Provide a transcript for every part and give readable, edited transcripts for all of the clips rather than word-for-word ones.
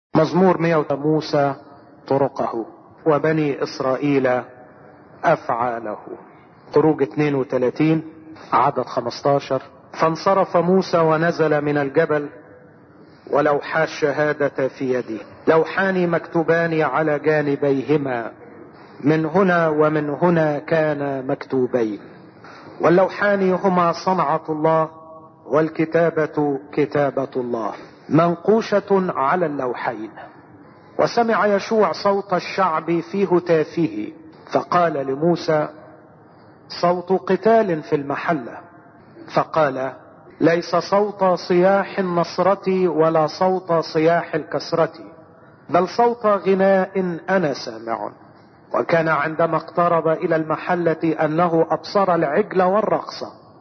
مزمور 100. موسى طرقه وبني إسرائيل أفعاله. خروج 32 عدد 15. فانصرف موسى ونزل من الجبل ولوحا الشهادة في يده، لوحان مكتوبان على جانبيهما، من هنا ومن هنا كان مكتوبين، واللوحان هما صنعة الله والكتابة كتابة الله منقوشة على اللوحين. وسمع يشوع صوت الشعب في هتافه فقال لموسى: صوت قتال في المحلة. فقال: ليس صوت صياح النصرة ولا صوت صياح الكسرة، بل صوت غناء أنا سامع. وكان عندما اقترب إلى المحلة أنه أبصر العجل والرقص،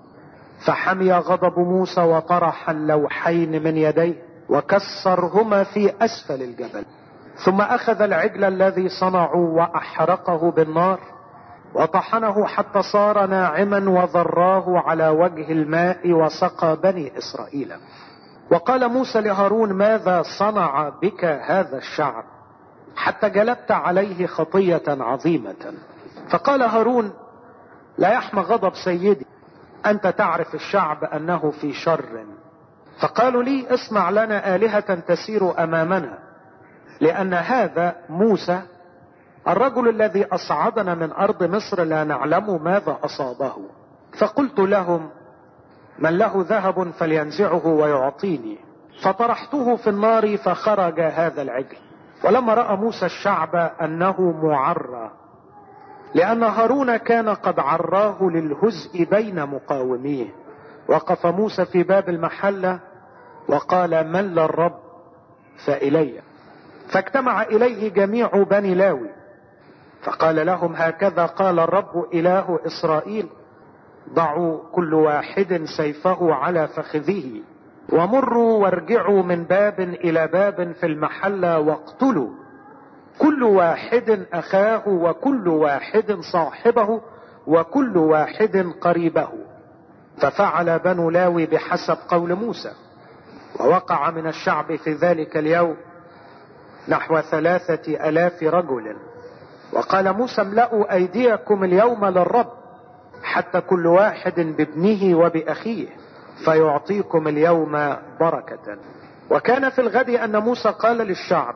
فحمي غضب موسى وطرح اللوحين من يديه وكسرهما في أسفل الجبل. ثم أخذ العجل الذي صنعوا وأحرقه بالنار وطحنه حتى صار ناعما وذراه على وجه الماء وسقى بني إسرائيل. وقال موسى لهارون: ماذا صنع بك هذا الشعب حتى جلبت عليه خطية عظيمة؟ فقال هارون: لا يحمى غضب سيدي، أنت تعرف الشعب أنه في شر. فقالوا لي: اصنع لنا آلهة تسير أمامنا، لأن هذا موسى الرجل الذي أصعدنا من أرض مصر لا نعلم ماذا أصابه. فقلت لهم: من له ذهب فلينزعه ويعطيني. فطرحته في النار فخرج هذا العجل. ولما رأى موسى الشعب أنه معرى، لأن هارون كان قد عراه للهزء بين مقاوميه، وقف موسى في باب المحلة وقال: من للرب فإلي. فاجتمع إليه جميع بني لاوي فقال لهم: هكذا قال الرب إله إسرائيل: ضعوا كل واحد سيفه على فخذه، ومروا وارجعوا من باب إلى باب في المحلة، واقتلوا كل واحد أخاه وكل واحد صاحبه وكل واحد قريبه. ففعل بنو لاوي بحسب قول موسى. ووقع من الشعب في ذلك اليوم نحو 3000 رجل. وقال موسى: املأوا أيديكم اليوم للرب، حتى كل واحد بابنه وبأخيه، فيعطيكم اليوم بركة. وكان في الغد أن موسى قال للشعب: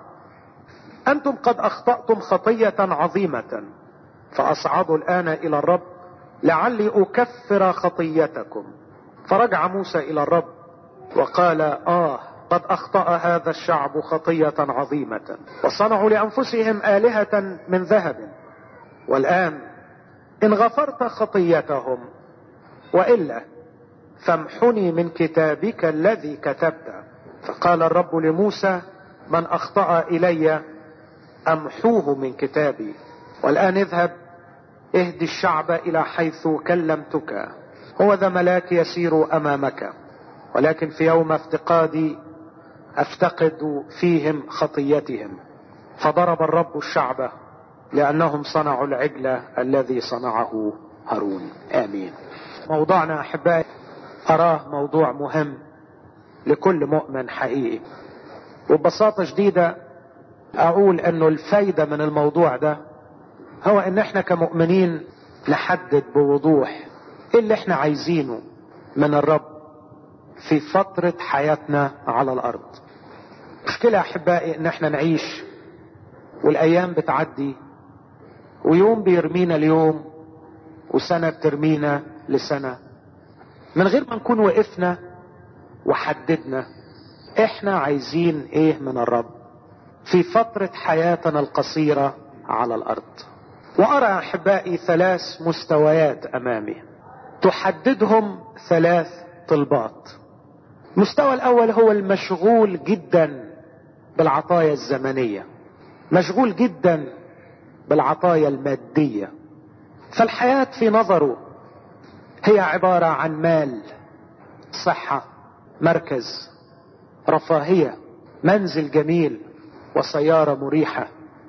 أنتم قد أخطأتم خطية عظيمة، فأصعدوا الآن إلى الرب لعلي أكفر خطيتكم. فرجع موسى إلى الرب وقال: قد أخطأ هذا الشعب خطية عظيمة، وصنعوا لأنفسهم آلهة من ذهب. والآن إن غفرت خطيتهم وإلا فامحني من كتابك الذي كتبت. فقال الرب لموسى: من أخطأ إلي أمحوه من كتابي. والآن اذهب اهدي الشعب إلى حيث كلمتك، هو ذا ملاك يسير أمامك، ولكن في يوم افتقادي افتقد فيهم خطيتهم. فضرب الرب الشعب لأنهم صنعوا العجل الذي صنعه هارون. آمين. موضوعنا أحبائي أراه موضوع مهم لكل مؤمن حقيقي، وببساطة شديدة أقول أنه الفايدة من الموضوع ده هو أن احنا كمؤمنين نحدد بوضوح إيه اللي احنا عايزينه من الرب في فترة حياتنا على الأرض. مشكلة أحبائي أن احنا نعيش والأيام بتعدي، ويوم بيرمينا اليوم، وسنة بترمينا لسنة، من غير ما نكون وقفنا وحددنا احنا عايزين ايه من الرب في فترة حياتنا القصيرة على الأرض. وأرى أحبائي 3 مستويات أمامي تحددهم 3 طلبات. المستوى الأول هو المشغول جدا بالعطايا الزمنية، مشغول جدا بالعطايا المادية. فالحياة في نظره هي عبارة عن مال، صحة، مركز، رفاهية، منزل جميل، وسيارة مريحة،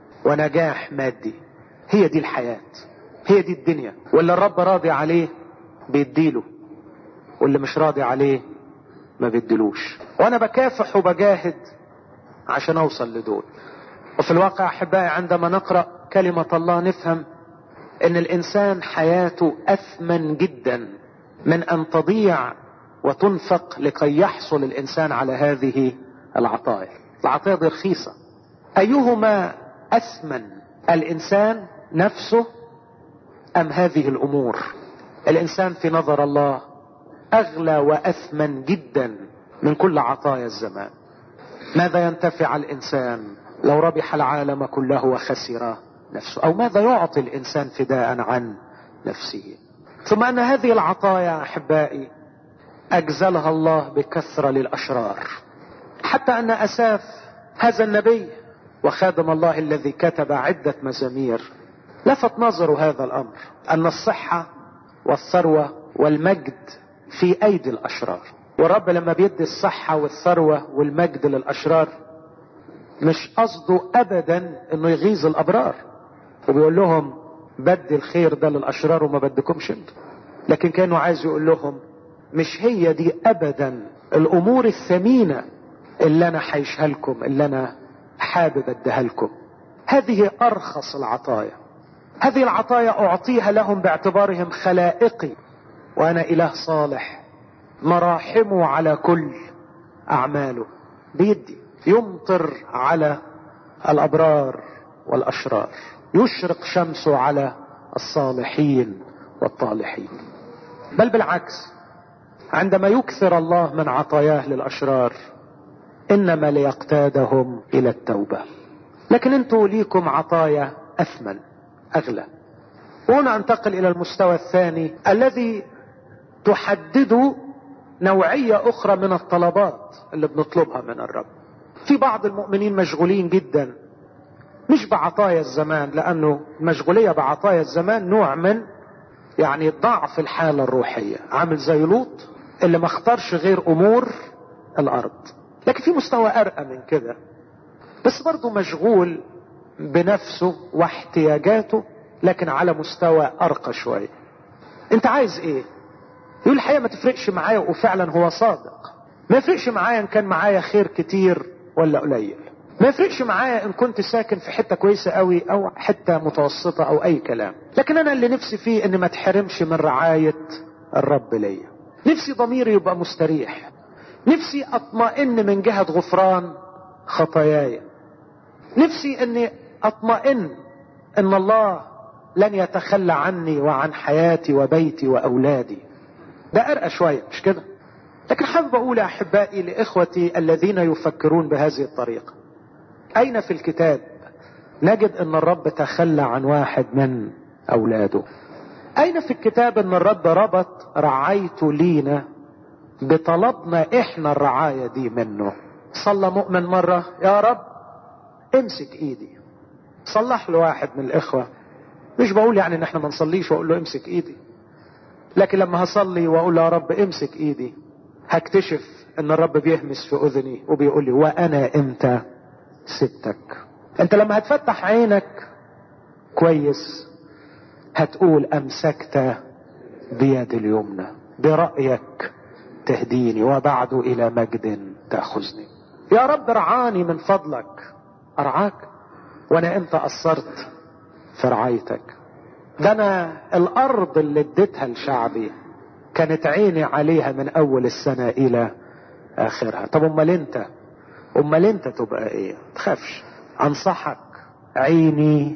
ونجاح مادي. هي دي الحياة، هي دي الدنيا. واللي الرب راضي عليه بيديله، واللي مش راضي عليه ما بيديلوش. وانا بكافح وبجاهد عشان اوصل لدول. وفي الواقع احبائي عندما نقرأ كلمة الله نفهم ان الانسان حياته اثمن جدا من ان تضيع وتنفق لكي يحصل الانسان على هذه العطايا. العطايا دي رخيصة. ايهما اثمن، الانسان نفسه ام هذه الامور؟ الانسان في نظر الله اغلى واثمن جدا من كل عطايا الزمان. ماذا ينتفع الانسان لو ربح العالم كله وخسر نفسه؟ او ماذا يعطي الانسان فداء عن نفسه؟ ثم ان هذه العطايا احبائي اجزلها الله بكثرة للاشرار، حتى ان اساف هذا النبي وخادم الله الذي كتب عدة مزامير لفت نظره هذا الامر، ان الصحة والثروة والمجد في ايدي الاشرار. والرب لما بيدي الصحة والثروة والمجد للاشرار مش قصده ابدا انه يغيظ الابرار وبيقول لهم بدي الخير ده للاشرار وما بدكمش انتوا، لكن كانوا عايز يقول لهم مش هي دي ابدا الامور الثمينة اللي انا حيشها لكم، اللي انا حابب اديها لكم. هذه ارخص العطايا. هذه العطايا اعطيها لهم باعتبارهم خلائقي، وانا اله صالح مراحمه على كل اعماله، بيدي يمطر على الابرار والاشرار، يشرق شمسه على الصالحين والطالحين. بل بالعكس، عندما يكثر الله من عطاياه للاشرار انما ليقتادهم الى التوبة. لكن انتوا ليكم عطايا اثمن اغلى. وهنا انتقل الى المستوى الثاني الذي تحدد نوعية اخرى من الطلبات اللي بنطلبها من الرب. في بعض المؤمنين مشغولين جدا مش بعطايا الزمان، لانه المشغولية بعطايا الزمان نوع من يعني ضعف الحالة الروحية، عامل زي لوط اللي ما اختارش غير امور الارض. لكن في مستوى ارقى من كده، بس برضه مشغول بنفسه واحتياجاته، لكن على مستوى ارقى شوية. انت عايز ايه؟ يقول الحقيقة ما تفرقش معايا، وفعلا هو صادق. ما يفرقش معايا ان كان معايا خير كتير ولا قليل، ما يفرقش معايا ان كنت ساكن في حتة كويسة قوي او حتة متوسطة او اي كلام، لكن انا اللي نفسي فيه ان ما تحرمش من رعاية الرب ليا. نفسي ضميري يبقى مستريح، نفسي اطمئن من جهة غفران خطاياي، نفسي اني اطمئن ان الله لن يتخلى عني وعن حياتي وبيتي واولادي. ده ارقى شوية مش كده؟ لكن حابب اقول يا احبائي لاخوتي الذين يفكرون بهذه الطريقة، اين في الكتاب نجد ان الرب تخلى عن واحد من اولاده؟ اين في الكتاب ان الرب ربط رعايته لينا بطلبنا احنا الرعاية دي منه؟ صلى مؤمن مرة يا رب امسك ايدي. صلح له واحد من الاخوة، مش بقول يعني ان احنا ما نصليش واقول له امسك ايدي، لكن لما هصلي واقول له يا رب امسك ايدي هكتشف ان الرب بيهمس في اذني وبيقول لي وانا امتى سبتك. انت لما هتفتح عينك كويس هتقول امسكت بيد اليمنى، برأيك تهديني وبعد الى مجد تأخذني. يا رب ارعاني من فضلك. ارعاك وانا امتى قصرت في رعايتك؟ ده انا الارض اللي اديتها لشعبي كانت عيني عليها من اول السنة الى اخرها. طب امال انت تبقى ايه؟ تخافش، انصحك، عيني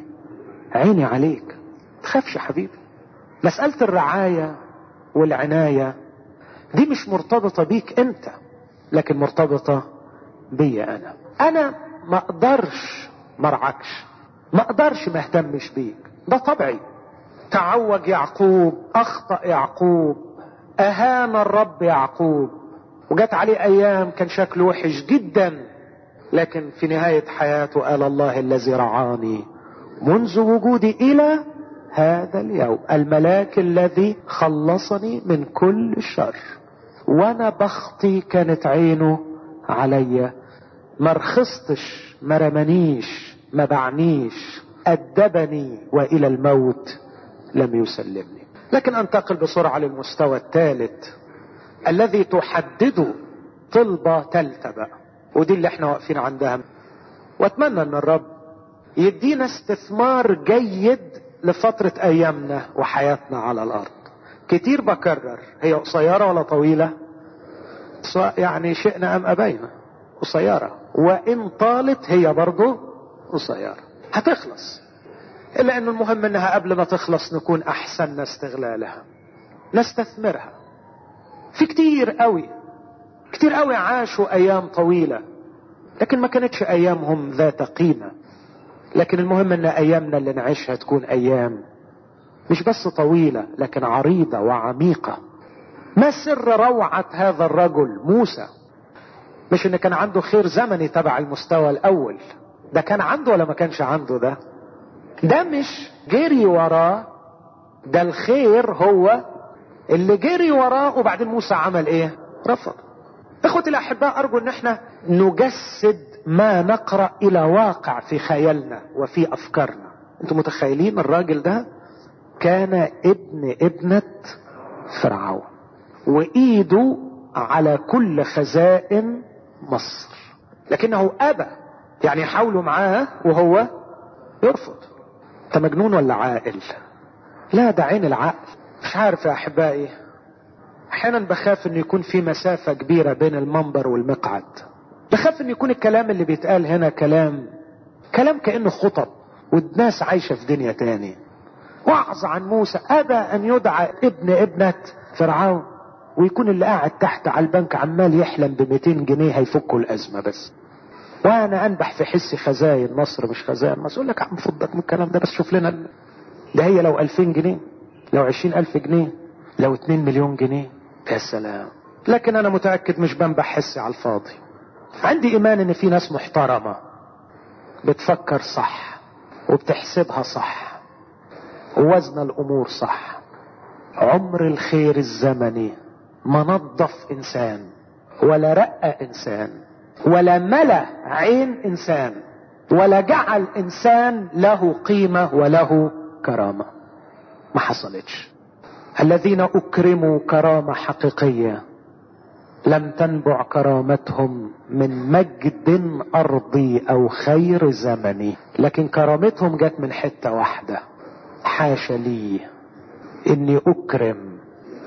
عليك، تخافش يا حبيبي. مسألة الرعاية والعناية دي مش مرتبطة بيك انت، لكن مرتبطة بي انا ما اقدرش مرعكش، ما اقدرش ما اهتمش بيك، ده طبعي. تعوج يعقوب، اخطأ يعقوب، اهان الرب يعقوب، وجات عليه ايام كان شكله وحش جدا، لكن في نهاية حياته قال الله الذي رعاني منذ وجودي الى هذا اليوم، الملاك الذي خلصني من كل شر، وانا بخطي كانت عينه عليا، ما رخصتش، ما رمانيش، ما بعنيش، أدبني والى الموت لم يسلمني. لكن انتقل بسرعة للمستوى الثالث الذي تحدده طلبة ثالثة بقى، ودي اللي احنا واقفين عندها. واتمنى ان الرب يدينا استثمار جيد لفترة ايامنا وحياتنا على الارض. كتير بكرر، هي قصيرة ولا طويلة؟ يعني شئنا ام ابينا قصيرة، وان طالت هي برضو قصيرة، هتخلص. الا ان المهم انها قبل ما تخلص نكون احسن استغلالها، نستثمرها. في كتير قوي عاشوا ايام طويلة لكن ما كانتش ايامهم ذات قيمة. لكن المهم ان ايامنا اللي نعيشها تكون ايام مش بس طويلة لكن عريضة وعميقة. ما سر روعة هذا الرجل موسى؟ مش ان كان عنده خير زمني تبع المستوى الاول، ده كان عنده ولا ما كانش عنده؟ ده مش جري وراه، ده الخير هو اللي جري وراه. وبعدين موسى عمل ايه؟ رفض. اخوتي الاحباء، ارجو ان احنا نجسد ما نقرأ الى واقع في خيالنا وفي افكارنا. انتم متخيلين الراجل ده كان ابن ابنة فرعون، وايده على كل خزائن مصر، لكنه ابى. يعني يحاولوا معاه وهو يرفض. انت مجنون ولا عاقل؟ لا، ده عين العقل. مش عارف يا احبائي، احيانا بخاف ان يكون في مسافة كبيرة بين المنبر والمقعد. بخاف ان يكون الكلام اللي بيتقال هنا كلام كأنه خطب والناس عايشة في دنيا تاني. وعظ عن موسى، ابى ان يدعى ابن ابنة فرعون، ويكون اللي قاعد تحت على البنك عمال يحلم ب200 جنيه هيفكوا الازمة بس. وانا انبح في حسي خزاين مصر مش خزائن مصر. اقول لك عم فضك من الكلام ده، بس شوف لنا ده هي لو 2000 جنيه، لو 20,000 جنيه، لو 2 مليون جنيه، يا سلام. لكن انا متأكد مش بنبح حسي على الفاضي. عندي ايمان ان في ناس محترمة بتفكر صح وبتحسبها صح ووزن الامور صح. عمر الخير الزمني ما نظف انسان ولا رقى انسان ولا ملا عين انسان ولا جعل انسان له قيمة وله كرامة. ما حصلتش. الذين اكرموا كرامة حقيقية لم تنبع كرامتهم من مجد ارضي او خير زمني، لكن كرامتهم جت من حتة واحدة: حاشا لي اني اكرم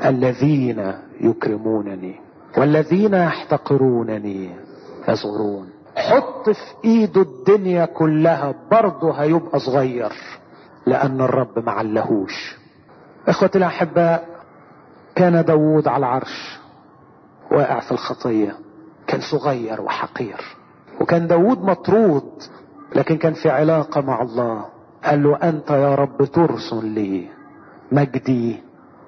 الذين يكرمونني والذين يحتقرونني يصغرون. حط في ايده الدنيا كلها برضه هيبقى صغير، لان الرب معلهوش. اخوتي الاحباء، كان داود على العرش واقع في الخطية، كان صغير وحقير، وكان داود مطرود، لكن كان في علاقة مع الله. قال له: انت يا رب ترسل لي مجدي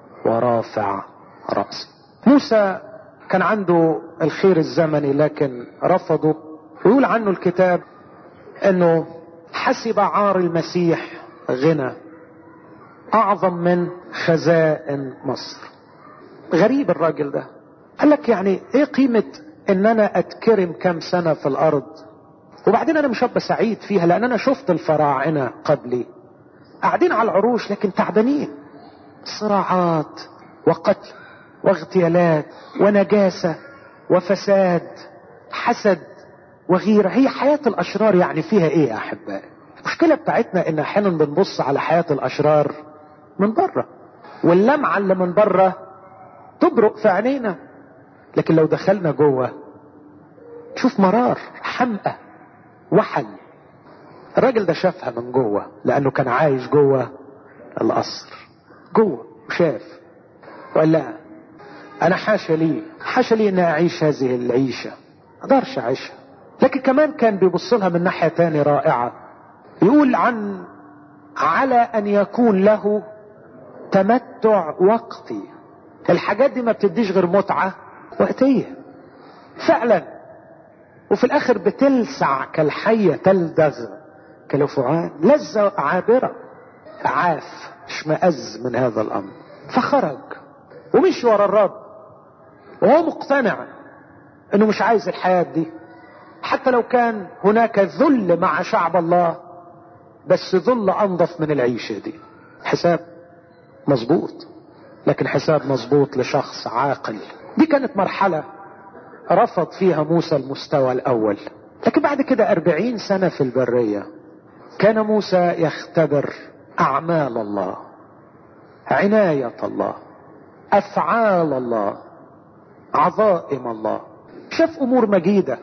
ورافع رأسي. موسى كان عنده الخير الزمني لكن رفضه. ويقول عنه الكتاب انه حسب عار المسيح غنى اعظم من خزائن مصر. غريب الراجل ده. قال لك يعني ايه قيمة ان انا اتكرم كام سنة في الارض وبعدين انا مش هبقى سعيد فيها؟ لان انا شفت الفراعنة قبلي قاعدين على العروش لكن تعبانين، صراعات وقتل واغتيالات ونجاسة وفساد، حسد وغيرة. هي حياة الاشرار يعني فيها ايه يا احبائي؟ المشكلة بتاعتنا ان احيانا بنبص على حياة الاشرار من بره، واللمعة اللي من بره تبرق في عينينا، لكن لو دخلنا جوه تشوف مرار، حمقى، وحل. الراجل ده شافها من جوه لانه كان عايش جوه القصر، جوه وشاف. وقال: لا، انا حاشا لي ان اعيش هذه العيشة، اقدرش اعيشها. لكن كمان كان بيبص لها من ناحية تانية رائعة. يقول على ان يكون له تمتع وقتي. الحاجات دي ما بتديش غير متعة وقتية فعلا، وفي الاخر بتلسع كالحية، تلدغ كالفعال، لذة عابرة. عاف اشمئز من هذا الامر، فخرج ومشي ورا الرب وهو مقتنع انه مش عايز الحياة دي. حتى لو كان هناك ذل مع شعب الله، بس ذل انظف من العيشة دي. حساب مظبوط، لكن حساب مظبوط لشخص عاقل. دي كانت مرحلة رفض فيها موسى المستوى الاول. لكن بعد كده 40 سنة في البرية كان موسى يختبر أعمال الله، عناية الله، أفعال الله، عظائم الله. شاف أمور مجيدة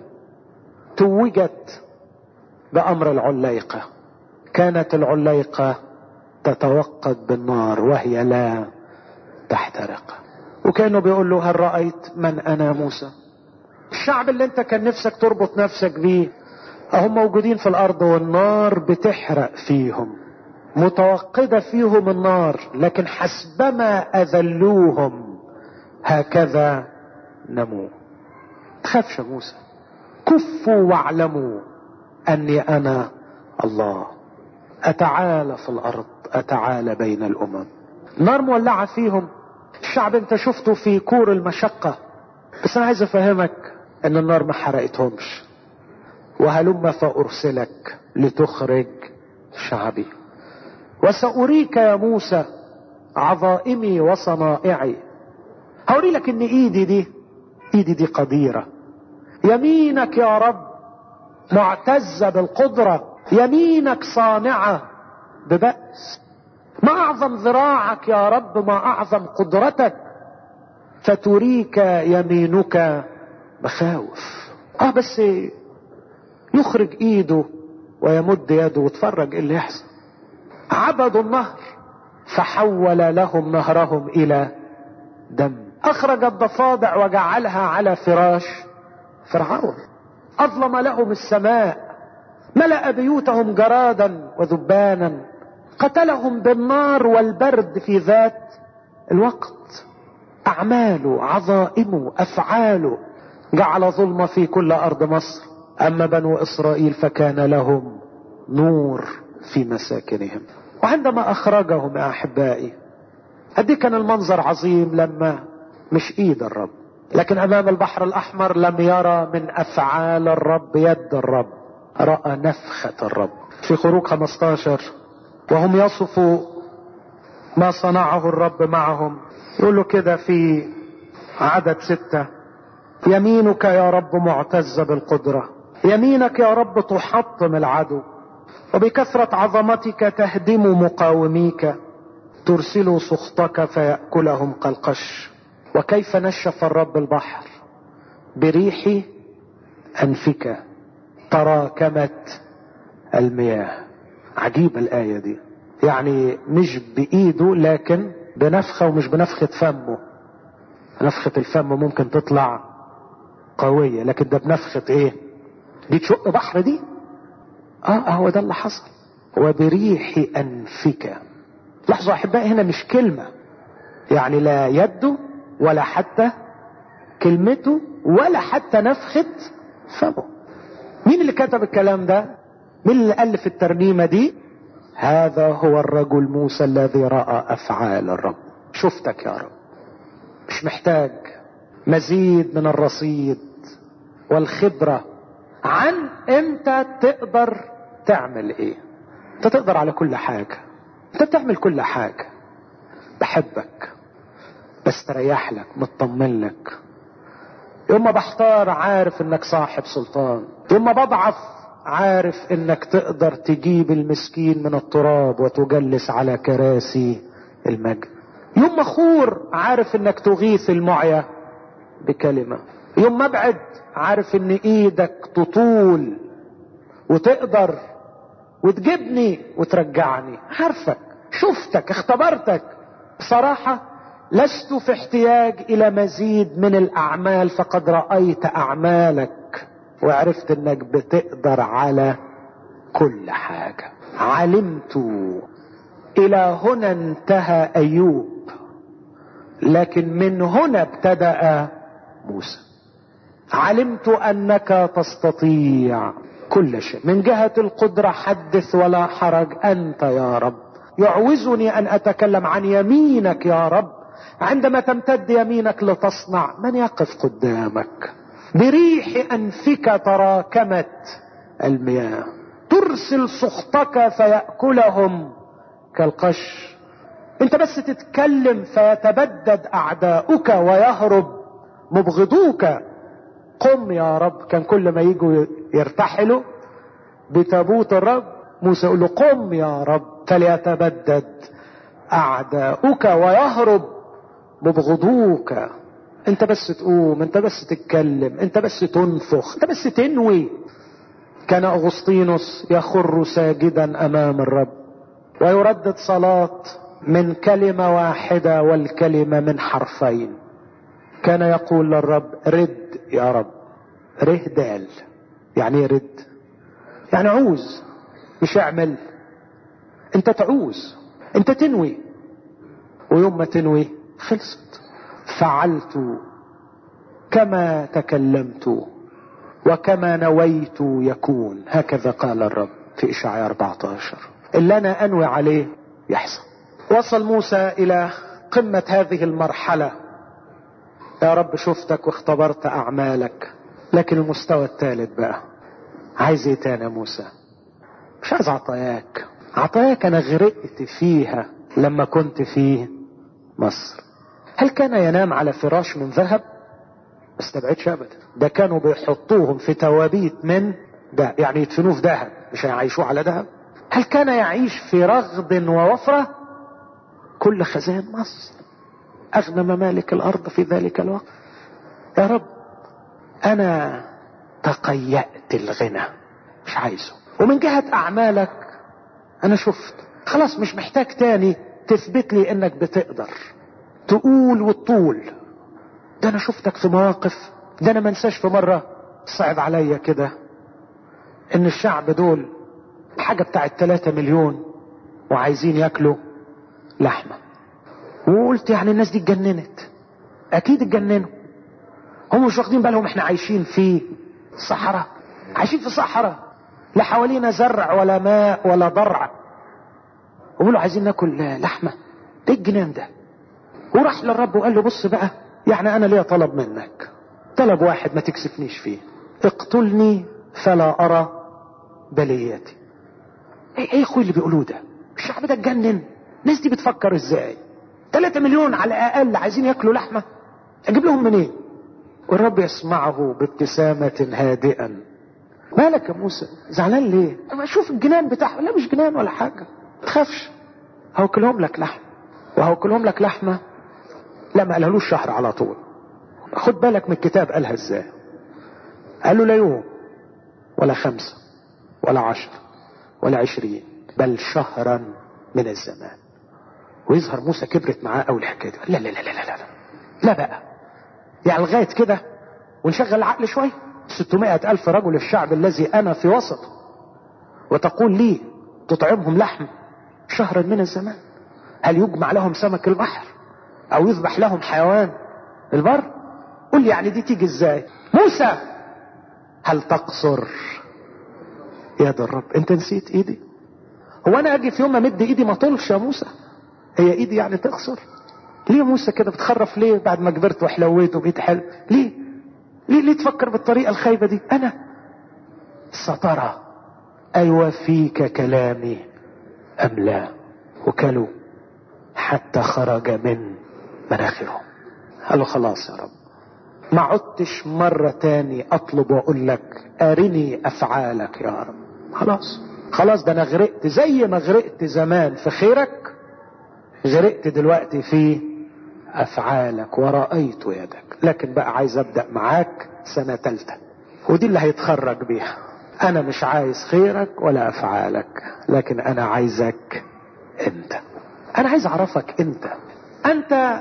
توجت بأمر العليقة. كانت العليقة تتوقد بالنار وهي لا تحترق. وكانوا بيقول له هل رأيت من أنا موسى؟ الشعب اللي انت كان نفسك تربط نفسك بيه هم موجودين في الأرض والنار بتحرق فيهم، متوقدة فيهم النار، لكن حسبما أذلوهم هكذا نموا. تخافش موسى، كفوا واعلموا أني أنا الله، أتعالى في الأرض، أتعالى بين الأمم. نار مولعة فيهم. الشعب انت شفته في كور المشقة، بس أنا عايز أفهمك أن النار ما حرقتهمش. وهلم فأرسلك لتخرج شعبي، وسأريك يا موسى عظائمي وصنائعي. هوري لك ان ايدي دي قديرة. يمينك يا رب معتزة بالقدرة، يمينك صانعة ببأس. ما اعظم ذراعك يا رب، ما اعظم قدرتك، فتريك يمينك مخاوف. بس يخرج ايده ويمد يده وتفرج اللي يحصل. عبدوا النهر فحول لهم نهرهم الى دم. اخرج الضفادع وجعلها على فراش فرعون. اظلم لهم السماء، ملأ بيوتهم جرادا وذبانا، قتلهم بالنار والبرد في ذات الوقت. اعماله، عظائمه، افعاله، جعل ظلمة في كل ارض مصر. اما بنو اسرائيل فكان لهم نور في مساكنهم. وعندما اخرجهم يا احبائي، قد كان المنظر عظيم لما مش ايد الرب، لكن امام البحر الاحمر لم يرى من افعال الرب يد الرب، رأى نفخة الرب. في خروج 15 وهم يصفوا ما صنعه الرب معهم، يقولوا كده في عدد 6: يمينك يا رب معتزة بالقدرة، يمينك يا رب تحطم العدو، وبكثرة عظمتك تهدم مقاوميك، ترسل سخطك فيأكلهم كالقش. وكيف نشف الرب البحر بريح أنفك تراكمت المياه. عجيبة الآية دي، يعني مش بإيده لكن بنفخة، ومش بنفخة فمه. نفخة الفم ممكن تطلع قوية، لكن ده بنفخة ايه؟ دي تشق بحر دي. هو ده اللي حصل. وبريح أنفك. لاحظوا احبائي، هنا مش كلمة، يعني لا يده ولا حتى كلمته ولا حتى نفخة فمه. مين اللي كتب الكلام ده؟ مين اللي ألف الترنيمة دي؟ هذا هو الرجل موسى الذي رأى أفعال الرب. شفتك يا رب، مش محتاج مزيد من الرصيد والخبرة عن انت تقدر تعمل ايه. انت تقدر على كل حاجة، انت بتعمل كل حاجة. بحبك، بستريح لك، مطمن لك. يوم ما بحتار عارف انك صاحب سلطان. يوم ما بضعف عارف انك تقدر تجيب المسكين من التراب وتجلس على كراسي المجد. يوم ما خور عارف انك تغيث المعيا بكلمة. يوم ما ابعد عارف ان ايدك تطول وتقدر وتجيبني وترجعني. عارفك، شفتك، اختبرتك. بصراحة لست في احتياج الى مزيد من الاعمال، فقد رأيت اعمالك وعرفت انك بتقدر على كل حاجة. علمت. الى هنا انتهى ايوب، لكن من هنا ابتدأ موسى. علمت انك تستطيع كل شيء. من جهة القدرة حدث ولا حرج انت يا رب. يعوزني ان اتكلم عن يمينك يا رب. عندما تمتد يمينك لتصنع، من يقف قدامك؟ بريح انفك تراكمت المياه، ترسل سخطك فيأكلهم كالقش. انت بس تتكلم فيتبدد اعداؤك ويهرب مبغضوك. قم يا رب. كان كل ما يجوا يرتحلوا بتابوت الرب. موسى يقول له قم يا رب فليتبدد اعداؤك ويهرب مبغضوك. انت بس تقوم، انت بس تتكلم، انت بس تنفخ، انت بس تنوي. كان اغسطينوس يخر ساجدا امام الرب ويردد صلاة من كلمة واحدة والكلمة من حرفين. كان يقول للرب رد يا رب. ره دال يعني رد، يعني عوز مش اعمل. انت تعوز، انت تنوي، ويوم ما تنوي خلصت. فعلت كما تكلمت وكما نويت يكون، هكذا قال الرب في إشعياء 14. اللي انا انوي عليه يحصل. وصل موسى الى قمة هذه المرحلة. يا رب شفتك واختبرت اعمالك، لكن المستوى الثالث بقى عايز ايه تاني يا موسى؟ مش عايز عطاياك. عطاياك انا غرقت فيها لما كنت في مصر. هل كان ينام على فراش من ذهب؟ ما استبعدش ابدا. ده كانوا بيحطوهم في توابيت من ده، يعني يدفنوه في ذهب، مش هيعيشوه على ذهب. هل كان يعيش في رغد ووفرة؟ كل خزائن مصر، اغنى ممالك الارض في ذلك الوقت. يا رب انا تقيأت الغنى، مش عايزه. ومن جهة اعمالك انا شفت خلاص، مش محتاج تاني تثبت لي انك بتقدر تقول وتطول. ده انا شفتك في مواقف. ده انا منساش في مرة صعب عليا كده ان الشعب دول حاجة بتاعت 3 مليون وعايزين ياكلوا لحمة. وقلت يعني الناس دي اتجننت، اكيد اتجننوا. هم مش واخدين بالهم احنا عايشين في صحراء، عايشين في صحراء، لا حوالينا زرع ولا ماء ولا ضرع، وقولوا عايزين ناكل لحمة. ايه الجنان ده؟ وراح للرب وقال له بص بقى، يعني انا ليا طلب منك، طلب واحد ما تكسفنيش فيه. اقتلني فلا ارى بلياتي. ايه اخوي اللي بيقولوه ده؟ الشعب ده اتجنن. الناس دي بتفكر ازاي؟ 3 مليون على الاقل عايزين ياكلوا لحمة، اجيب لهم منين؟ والرب يسمعه بابتسامة هادئا. مالك يا موسى زعلان ليه؟ اما اشوف الجنان بتاعه. لا مش جنان ولا حاجة، ما تخافش، هوكلهم لك لحمة. وهوكلهم لك لحمة. لا ما قالهالوش شهر على طول، خد بالك من الكتاب قالها ازاي. قال له لا يوم ولا 5 ولا 10 ولا 20، بل شهرا من الزمان. ويظهر موسى كبرت معاه اول الحكايه دي. لا لا لا لا لا لا لا بقى، يعني لغايه كده ونشغل العقل شويه. 600,000 رجل الشعب الذي انا في وسطه، وتقول لي تطعمهم لحم شهرا من الزمان؟ هل يجمع لهم سمك البحر او يذبح لهم حيوان البر؟ قل لي يعني دي تيجي ازاي؟ موسى هل تقصر يد الرب؟ انت نسيت ايدي؟ هو انا اجي في يوم امد ايدي ما طولش يا موسى؟ هي ايدي يعني تقصر؟ ليه يا موسى كده بتخرف ليه بعد ما كبرت وحلويت وبقيت حلو؟ ليه تفكر بالطريقة الخايبة دي؟ انا سترى ايوفيك كلامي ام لا. وكلوا حتى خرج من مناخرهم. قال له خلاص يا رب، ما عدتش مرة تاني اطلب واقول لك ارني افعالك يا رب. خلاص ده انا غرقت زي ما غرقت زمان في خيرك، غرقت دلوقتي في افعالك ورأيت يدك. لكن بقى عايز ابدأ معاك سنة 3 ودي اللي هيتخرج بيها. انا مش عايز خيرك ولا افعالك، لكن انا عايزك انت. انا عايز اعرفك انت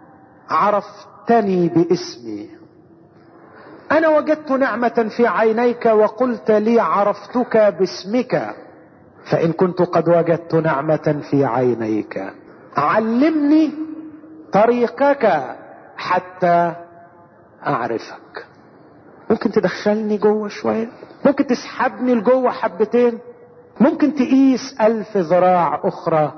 عرفتني باسمي. انا وجدت نعمة في عينيك وقلت لي عرفتك باسمك. فان كنت قد وجدت نعمة في عينيك علمني طريقك حتى اعرفك. ممكن تدخلني جوه شوية؟ ممكن تسحبني لجوه حبتين؟ ممكن تقيس 1000 ذراع اخرى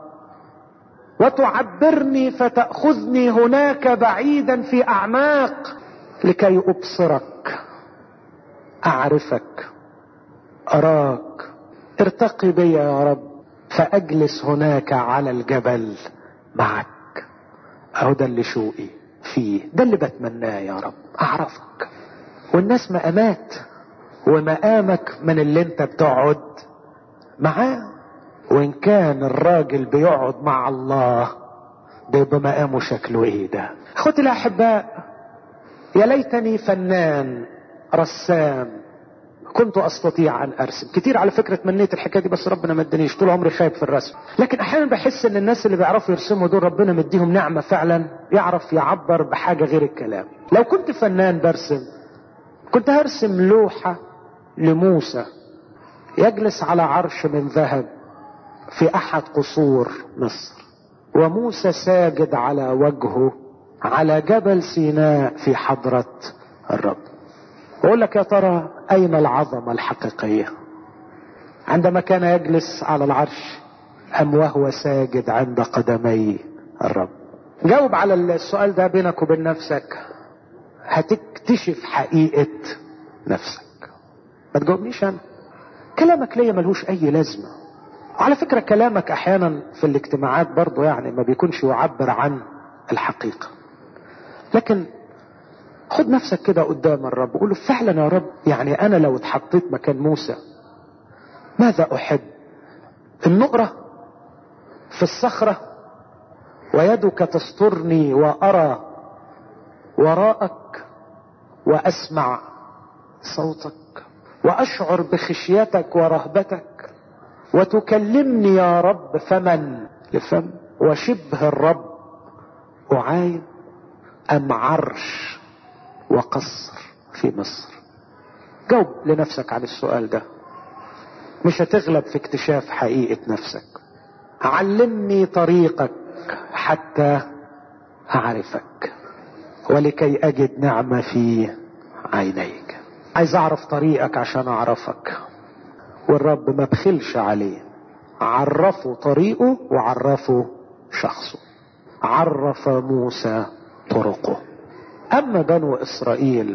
وتعبرني فتأخذني هناك بعيدا في اعماق لكي ابصرك، اعرفك، اراك. ارتقي بي يا رب فاجلس هناك على الجبل معك. اهو ده اللي شوقي فيه، ده اللي بتمناه يا رب، اعرفك. والناس مقامات، ومقامك من اللي انت بتقعد معاه. وان كان الراجل بيقعد مع الله بيبقى مقامه شكله ايه ده. اخوتي الاحباء، يا ليتني فنان رسام كنت استطيع ان ارسم. كتير على فكرة تمنيت الحكاية دي بس ربنا ما ادانيش، طول عمري خايف في الرسم. لكن احيانا بحس ان الناس اللي بيعرفوا يرسموا دول ربنا مديهم نعمة فعلا، يعرف يعبر بحاجة غير الكلام. لو كنت فنان برسم كنت هرسم لوحة لموسى يجلس على عرش من ذهب في احد قصور مصر، وموسى ساجد على وجهه على جبل سيناء في حضرة الرب. بقول لك يا ترى اين العظمة الحقيقية؟ عندما كان يجلس على العرش ام وهو ساجد عند قدمي الرب؟ جاوب على السؤال ده بينك وبين نفسك، هتكتشف حقيقة نفسك. ما تجاوبنيش انا، كلامك ليا ملهوش اي لازمة. على فكرة كلامك احيانا في الاجتماعات برضو يعني ما بيكونش يعبر عن الحقيقة. لكن خد نفسك كده قدام الرب وقوله فعلا يا رب، يعني انا لو اتحطيت مكان موسى ماذا احب؟ النقرة في الصخرة ويدك تسترني وارى وراءك واسمع صوتك واشعر بخشيتك ورهبتك وتكلمني يا رب فمن لفم وشبه الرب أعاين أم عرش وقصر في مصر؟ جاوب لنفسك عن السؤال ده، مش هتغلب في اكتشاف حقيقة نفسك. علمني طريقك حتى أعرفك ولكي أجد نعمة في عينيك. عايز أعرف طريقك عشان أعرفك، والرب ما بخلش عليه، عرفوا طريقه وعرفوا شخصه. عرف موسى طرقه. اما بنو اسرائيل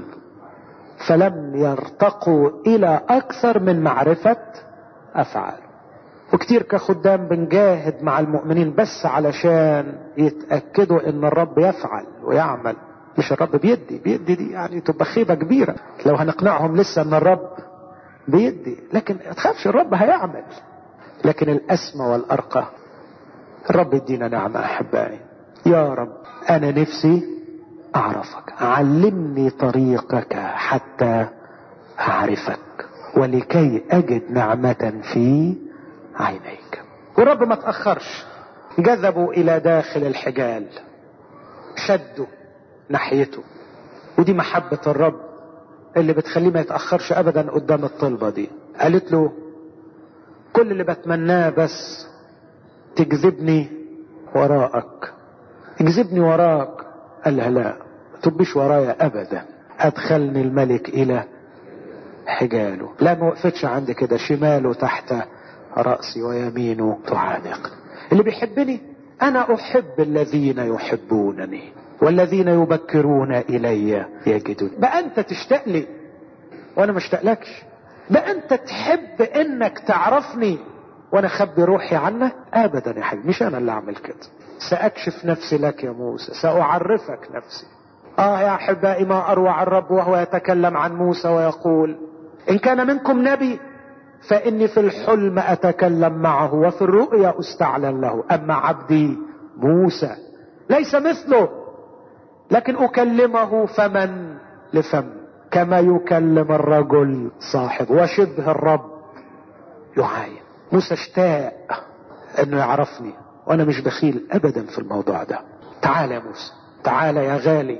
فلم يرتقوا الى اكثر من معرفة افعال. وكتير كخدام بنجاهد مع المؤمنين بس علشان يتأكدوا ان الرب يفعل ويعمل، مش الرب بيدي دي يعني تبقى خيبة كبيرة لو هنقنعهم لسه ان الرب بيدي. لكن ما تخافش، الرب هيعمل. لكن الاسمى والارقى الرب يدينا نعمة. احبائي يا رب انا نفسي اعرفك، علمني طريقك حتى اعرفك ولكي اجد نعمة في عينيك. والرب ما تأخرش، جذبوا الى داخل الحجال، شدوا ناحيته. ودي محبة الرب اللي بتخليه ما يتأخرش ابدا قدام الطلبة دي. قالت له كل اللي بتمناه بس تجذبني وراءك. اجذبني وراك. قال لها لا، تبش ورايا ابدا. ادخلني الملك الى حجاله. لا، ما وقفتش عند كده، شماله تحت رأسي ويمينه تعانق. اللي بيحبني انا احب الذين يحبونني والذين يبكرون الي يجدون. بقى انت تشتاق لي وانا ما اشتاقلكش؟ بقى انت تحب انك تعرفني وانا اخبي روحي عنك؟ ابدا يا حبيبي، مش انا اللي اعمل كده. ساكشف نفسي لك يا موسى، ساعرفك نفسي. يا احبائي، ما اروع الرب وهو يتكلم عن موسى ويقول ان كان منكم نبي فاني في الحلم اتكلم معه وفي الرؤيا استعلن له. اما عبدي موسى ليس مثله، لكن اكلمه فمن لفم كما يكلم الرجل صاحب وشبه الرب يعاين. موسى اشتاق انه يعرفني وانا مش بخيل ابدا في الموضوع ده. تعال يا موسى، تعال يا غالي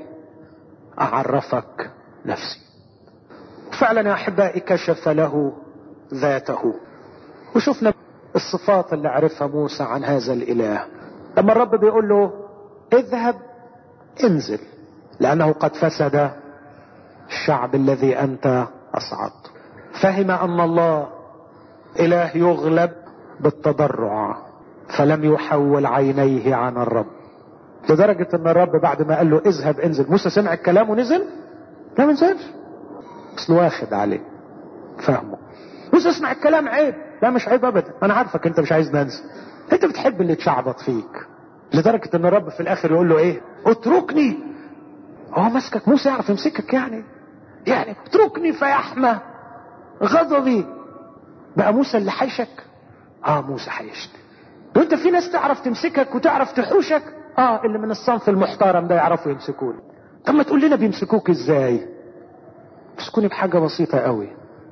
اعرفك نفسي. فعلا يا احبائي كشف له ذاته، وشفنا الصفات اللي عرفها موسى عن هذا الاله. لما الرب بيقول له اذهب انزل لانه قد فسد الشعب الذي انت اصعدته، فهم ان الله اله يغلب بالتضرع فلم يحول عينيه عن الرب. لدرجة ان الرب بعد ما قال له اذهب انزل، موسى سمع الكلام ونزل؟ لا، ما نزلش، بس واخد عليه فهمه. موسى اسمع الكلام عيب؟ لا، مش عيب ابدا. انا عارفك انت مش عايز ننزل، انت بتحب اللي تشعبط فيك. لدرجة ان الرب في الاخر يقول له ايه؟ اتركني. هو ماسكك، موسى يعرف يمسكك يعني اتركني فيحمى غضبي. بقى موسى اللي حيشك؟ موسى حيشني. وانت في ناس تعرف تمسكك وتعرف تحوشك؟ اللي من الصنف المحترم ده يعرفوا يمسكوني. طب ما تقول لنا بيمسكوك ازاي؟ بيمسكوني بحاجة بسيطة قوي،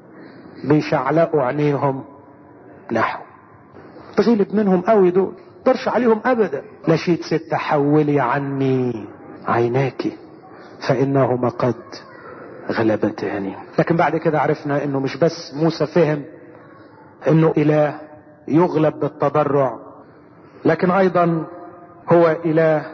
بيشعلقوا عينيهم نحو. تغلب منهم قوي دول، طرش عليهم ابدا. نشيد 6: حولي عني عيناك فانهما قد غلبتاني. لكن بعد كده عرفنا انه مش بس موسى فهم انه اله يغلب بالتضرع، لكن ايضا هو اله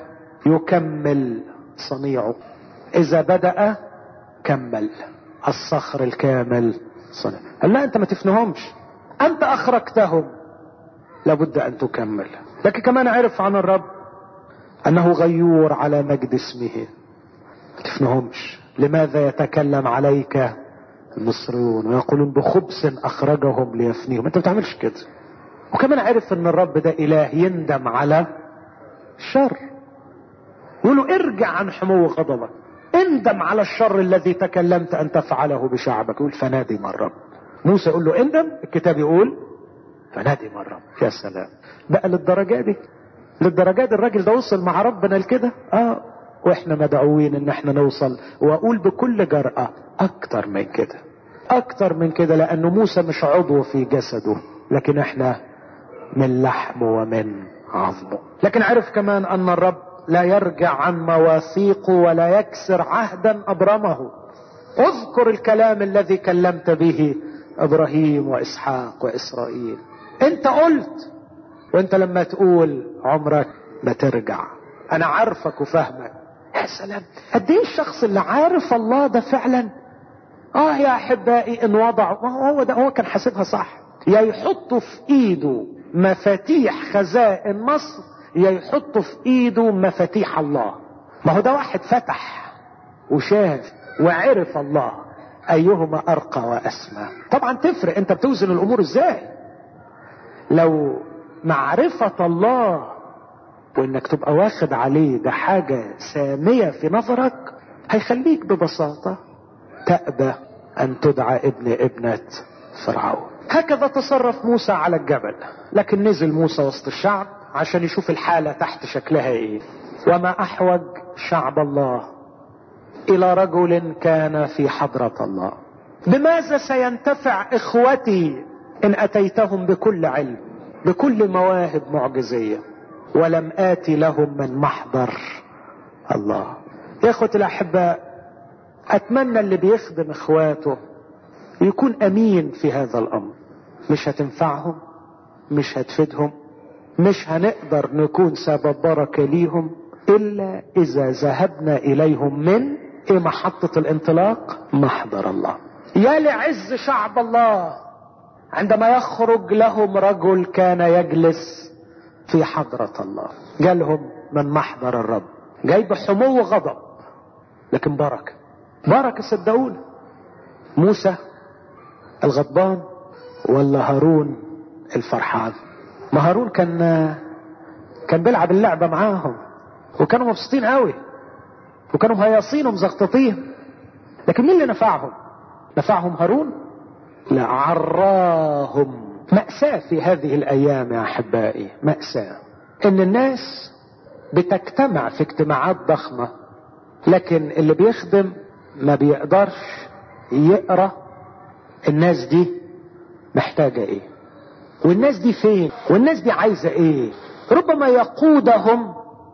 يكمل صنيعه. اذا بدأ كمل، الصخر الكامل صنع. قال لا، انت ما تفنهمش، انت اخرجتهم، لابد ان تكمل. لكن كمان عرف عن الرب انه غيور على مجد اسمه. ما تفنهمش. لماذا يتكلم عليك المصريون ويقولون بخبث اخرجهم ليفنيهم؟ انت ما بتعملش كده. وكمان عرف ان الرب ده اله يندم على الشر. يقولوا ارجع عن حمو غضبك، اندم على الشر الذي تكلمت ان تفعله بشعبك. يقول فندم الرب. موسى يقول له اندم، الكتاب يقول فندم الرب. يا سلام، بقى للدرجة دي؟ للدرجة دي الراجل ده وصل مع ربنا لكده؟ واحنا مدعوين ان احنا نوصل، واقول بكل جرأة اكتر من كده، اكتر من كده. لانه موسى مش عضو في جسده، لكن احنا من لحمه ومن عظمه. لكن عرف كمان ان الرب لا يرجع عن مواثيقه ولا يكسر عهدا ابرمه. اذكر الكلام الذي كلمت به ابراهيم واسحاق واسرائيل. انت قلت، وانت لما تقول عمرك ما ترجع. انا عارفك وفهمك. يا سلام، قد ايه الشخص اللي عارف الله ده فعلا. يا احبائي، ان وضع هو ده، هو كان حاسبها صح. يا يحطوا في ايده مفاتيح خزائن مصر، يا يحطوا في ايده مفاتيح الله. ما هو ده واحد فتح وشاف وعرف الله، ايهما ارقى واسمى. طبعا تفرق انت بتوزن الامور ازاي. لو معرفة الله وانك تبقى واخد عليه ده حاجة سامية في نظرك، هيخليك ببساطة تأبى ان تدعى ابنة فرعون. هكذا تصرف موسى على الجبل. لكن نزل موسى وسط الشعب عشان يشوف الحالة تحت شكلها ايه. وما احوج شعب الله الى رجل كان في حضرة الله. بماذا سينتفع اخوتي ان اتيتهم بكل علم، بكل مواهب معجزية، ولم آتي لهم من محضر الله؟ يا اخوتي الاحباء، اتمنى اللي بيخدم اخواته يكون امين في هذا الامر. مش هتنفعهم، مش هتفيدهم، مش هنقدر نكون سبب بركة ليهم الا اذا ذهبنا اليهم من محطة الانطلاق؟ محضر الله. يا لعز شعب الله عندما يخرج لهم رجل كان يجلس في حضرة الله. جالهم من محضر الرب، جاي بحمو غضب، لكن بركة. بركة صدقوني. موسى الغضبان ولا هارون الفرحان؟ ما هارون كان بيلعب اللعبة معاهم، وكانوا مبسوطين قوي، وكانوا مهيصين ومزغططين. لكن مين اللي نفعهم؟ نفعهم هارون؟ لا، عراهم. مأساة في هذه الايام يا احبائي، مأساة ان الناس بتجتمع في اجتماعات ضخمة، لكن اللي بيخدم ما بيقدرش يقرأ الناس دي محتاجة ايه، والناس دي فين، والناس دي عايزة ايه. ربما يقودهم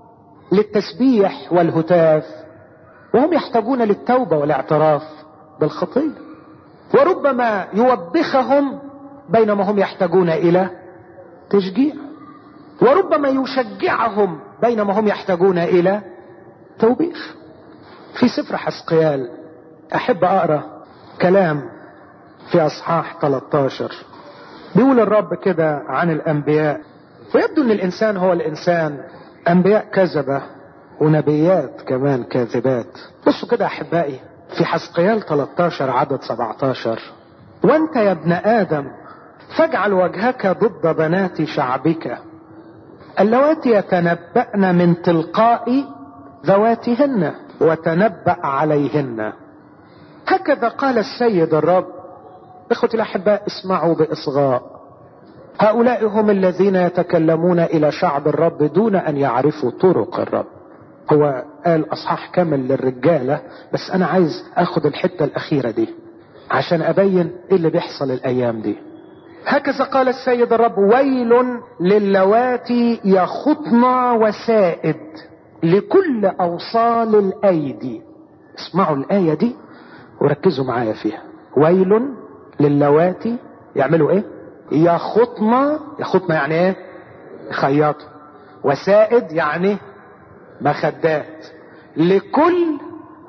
للتسبيح والهتاف وهم يحتاجون للتوبة والاعتراف بالخطية، وربما يوبخهم بينما هم يحتاجون الى تشجيع، وربما يشجعهم بينما هم يحتاجون الى توبيخ. في سفر حزقيال احب اقرا كلام في اصحاح 13. بيقول الرب كده عن الانبياء، ويبدو ان الانسان هو الانسان، انبياء كذبة ونبيات كمان كاذبات. بصوا كده احبائي في حزقيال 13 عدد 17: وانت يا ابن ادم فاجعل وجهك ضد بنات شعبك اللواتي يتنبأن من تلقاء ذواتهن وتنبأ عليهن. هكذا قال السيد الرب: اخوتي الاحباء اسمعوا باصغاء. هؤلاء هم الذين يتكلمون الى شعب الرب دون ان يعرفوا طرق الرب. هو قال اصحاح كامل للرجالة، بس انا عايز اخد الحتة الاخيرة دي عشان ابين ايه اللي بيحصل الايام دي. هكذا قال السيد الرب: ويل للواتي يخطن وسائد لكل اوصال الايدي. اسمعوا الاية دي وركزوا معايا فيها. ويل للواتي يعملوا ايه؟ يخطن يعني ايه؟ يخيطوا. وسائد يعني مخدات. لكل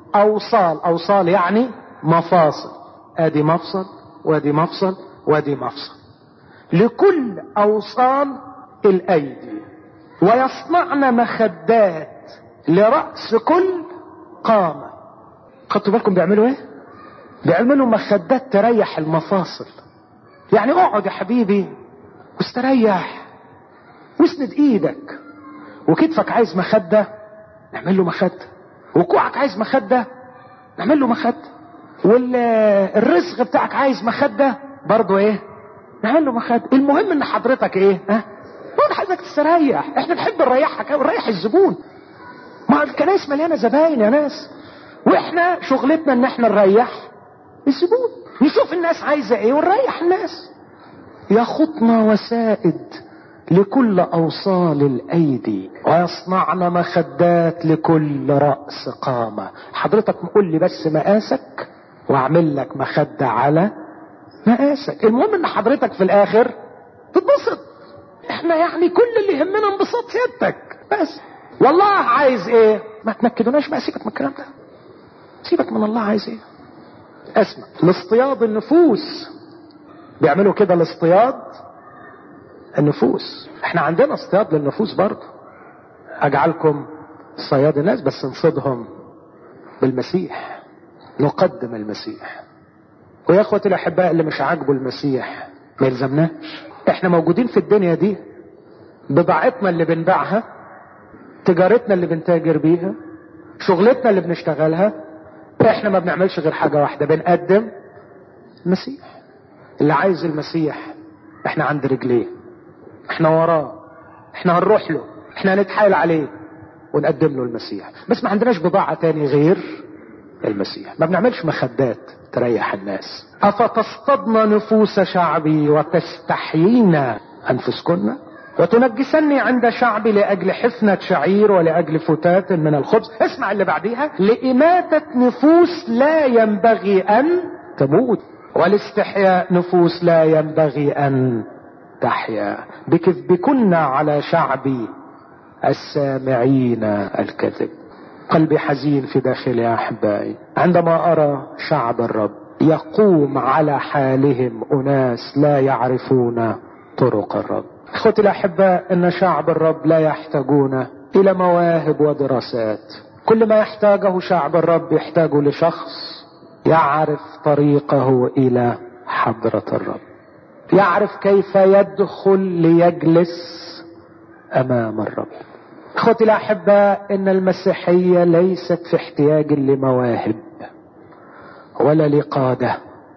اوصال يعني مفاصل. ادي مفصل وادي مفصل وادي مفصل. لكل اوصال الايدي. ويصنعن مخدات لرأس كل قامة. خدتوا بالكم بيعملوا ايه؟ بيعملوا مخدات تريح المفاصل. يعني اقعد يا حبيبي واستريح واسند ايدك، وكتفك عايز مخدة نعمل له مخدة، وكوعك عايز مخدة نعمل له مخدة، والرزق بتاعك عايز مخدة برضو ايه نعمل له مخدة. المهم ان حضرتك ايه؟ واضح انك تستريح. احنا نحب نريحك ونريح الزبون. ما الكنائس مليانة زباين يا ناس، واحنا شغلتنا ان احنا نريح الزبون، نشوف الناس عايزة ايه ونريح الناس. يخطن وسائد لكل اوصال الايدي ويصنعن مخدات لكل رأس قامة. حضرتك قول لي بس مقاسك واعمل لك مخدة على مقاسك. المهم ان حضرتك في الاخر تتبسط. احنا يعني كل اللي يهمنا انبساط سيادتك بس. والله عايز ايه؟ ما تنكدوناش بقى، سيبك من الكلام ده، سيبك من الله عايز ايه. اسمع، لاصطياد النفوس بيعملوا كده، لاصطياد النفوس. احنا عندنا اصطياد للنفوس برضه. اجعلكم صياد الناس، بس نصيدهم بالمسيح، نقدم المسيح. ويا اخوتي الاحباء اللي مش عاجبه المسيح ما يلزمناش. احنا موجودين في الدنيا دي، بضاعتنا اللي بنبيعها، تجارتنا اللي بنتاجر بيها، شغلتنا اللي بنشتغلها، احنا ما بنعملش غير حاجة واحدة، بنقدم المسيح. اللي عايز المسيح احنا عند رجليه، احنا وراه، احنا هنروح له، احنا هنتحايل عليه ونقدم له المسيح. بس ما عندناش بضاعة تاني غير المسيح. ما بنعملش مخدات تريح الناس. افتصطدن نفوس شعبي وتستحيين انفسكن وتنجسني عند شعبي لاجل حفنة شعير ولاجل فتات من الخبز. اسمع اللي بعديها: لإماتة نفوس لا ينبغي ان تموت، والاستحياء نفوس لا ينبغي ان تحيا، بكذبكن على شعبي السامعين الكذب. قلبي حزين في داخلي يا احبائي عندما ارى شعب الرب يقوم على حالهم اناس لا يعرفون طرق الرب. اخوتي الاحباء، ان شعب الرب لا يحتاجون الى مواهب ودراسات. كل ما يحتاجه شعب الرب يحتاجه لشخص يعرف طريقه الى حضرة الرب، يعرف كيف يدخل ليجلس امام الرب. اخوتي الاحباء، ان المسيحية ليست في احتياج لمواهب ولا لقادة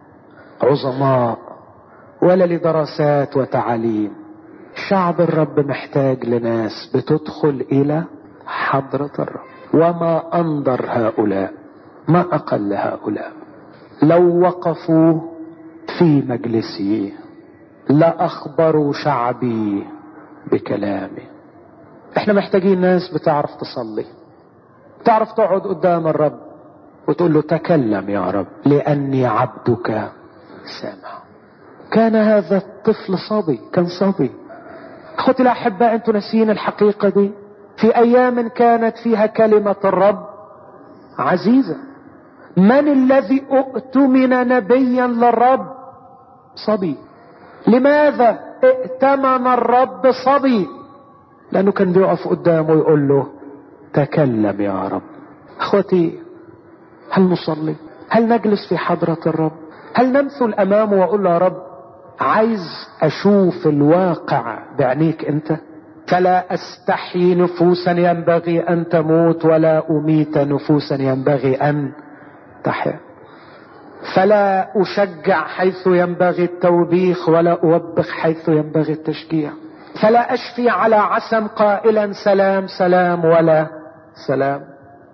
عظماء ولا لدراسات وتعاليم. شعب الرب محتاج لناس بتدخل الى حضرة الرب. وما انظر هؤلاء، ما اقل هؤلاء لو وقفوا في مجلسي لأخبروا شعبي بكلامي. احنا محتاجين ناس بتعرف تصلي، تعرف تقعد قدام الرب وتقول له: تكلم يا رب لأني عبدك سامع. كان هذا الطفل صبي، كان صبي. اخوتي الاحباء، انتوا ناسين الحقيقة دي. في ايام كانت فيها كلمة الرب عزيزة. من الذي اؤتمن نبيا للرب؟ صبي. لماذا ائتمن الرب صبي؟ لانه كان بيقف قدامه ويقول له: تكلم يا رب. اخوتي، هل نصلي؟ هل نجلس في حضرة الرب؟ هل نمثل امامه واقول له: يا رب عايز اشوف الواقع بعينيك انت، فلا استحيي نفوسا ينبغي ان تموت ولا اميت نفوسا ينبغي ان تحيا. فلا أشجع حيث ينبغي التوبيخ ولا أوبخ حيث ينبغي التشجيع. فلا أشفي على عسم قائلا سلام سلام ولا سلام.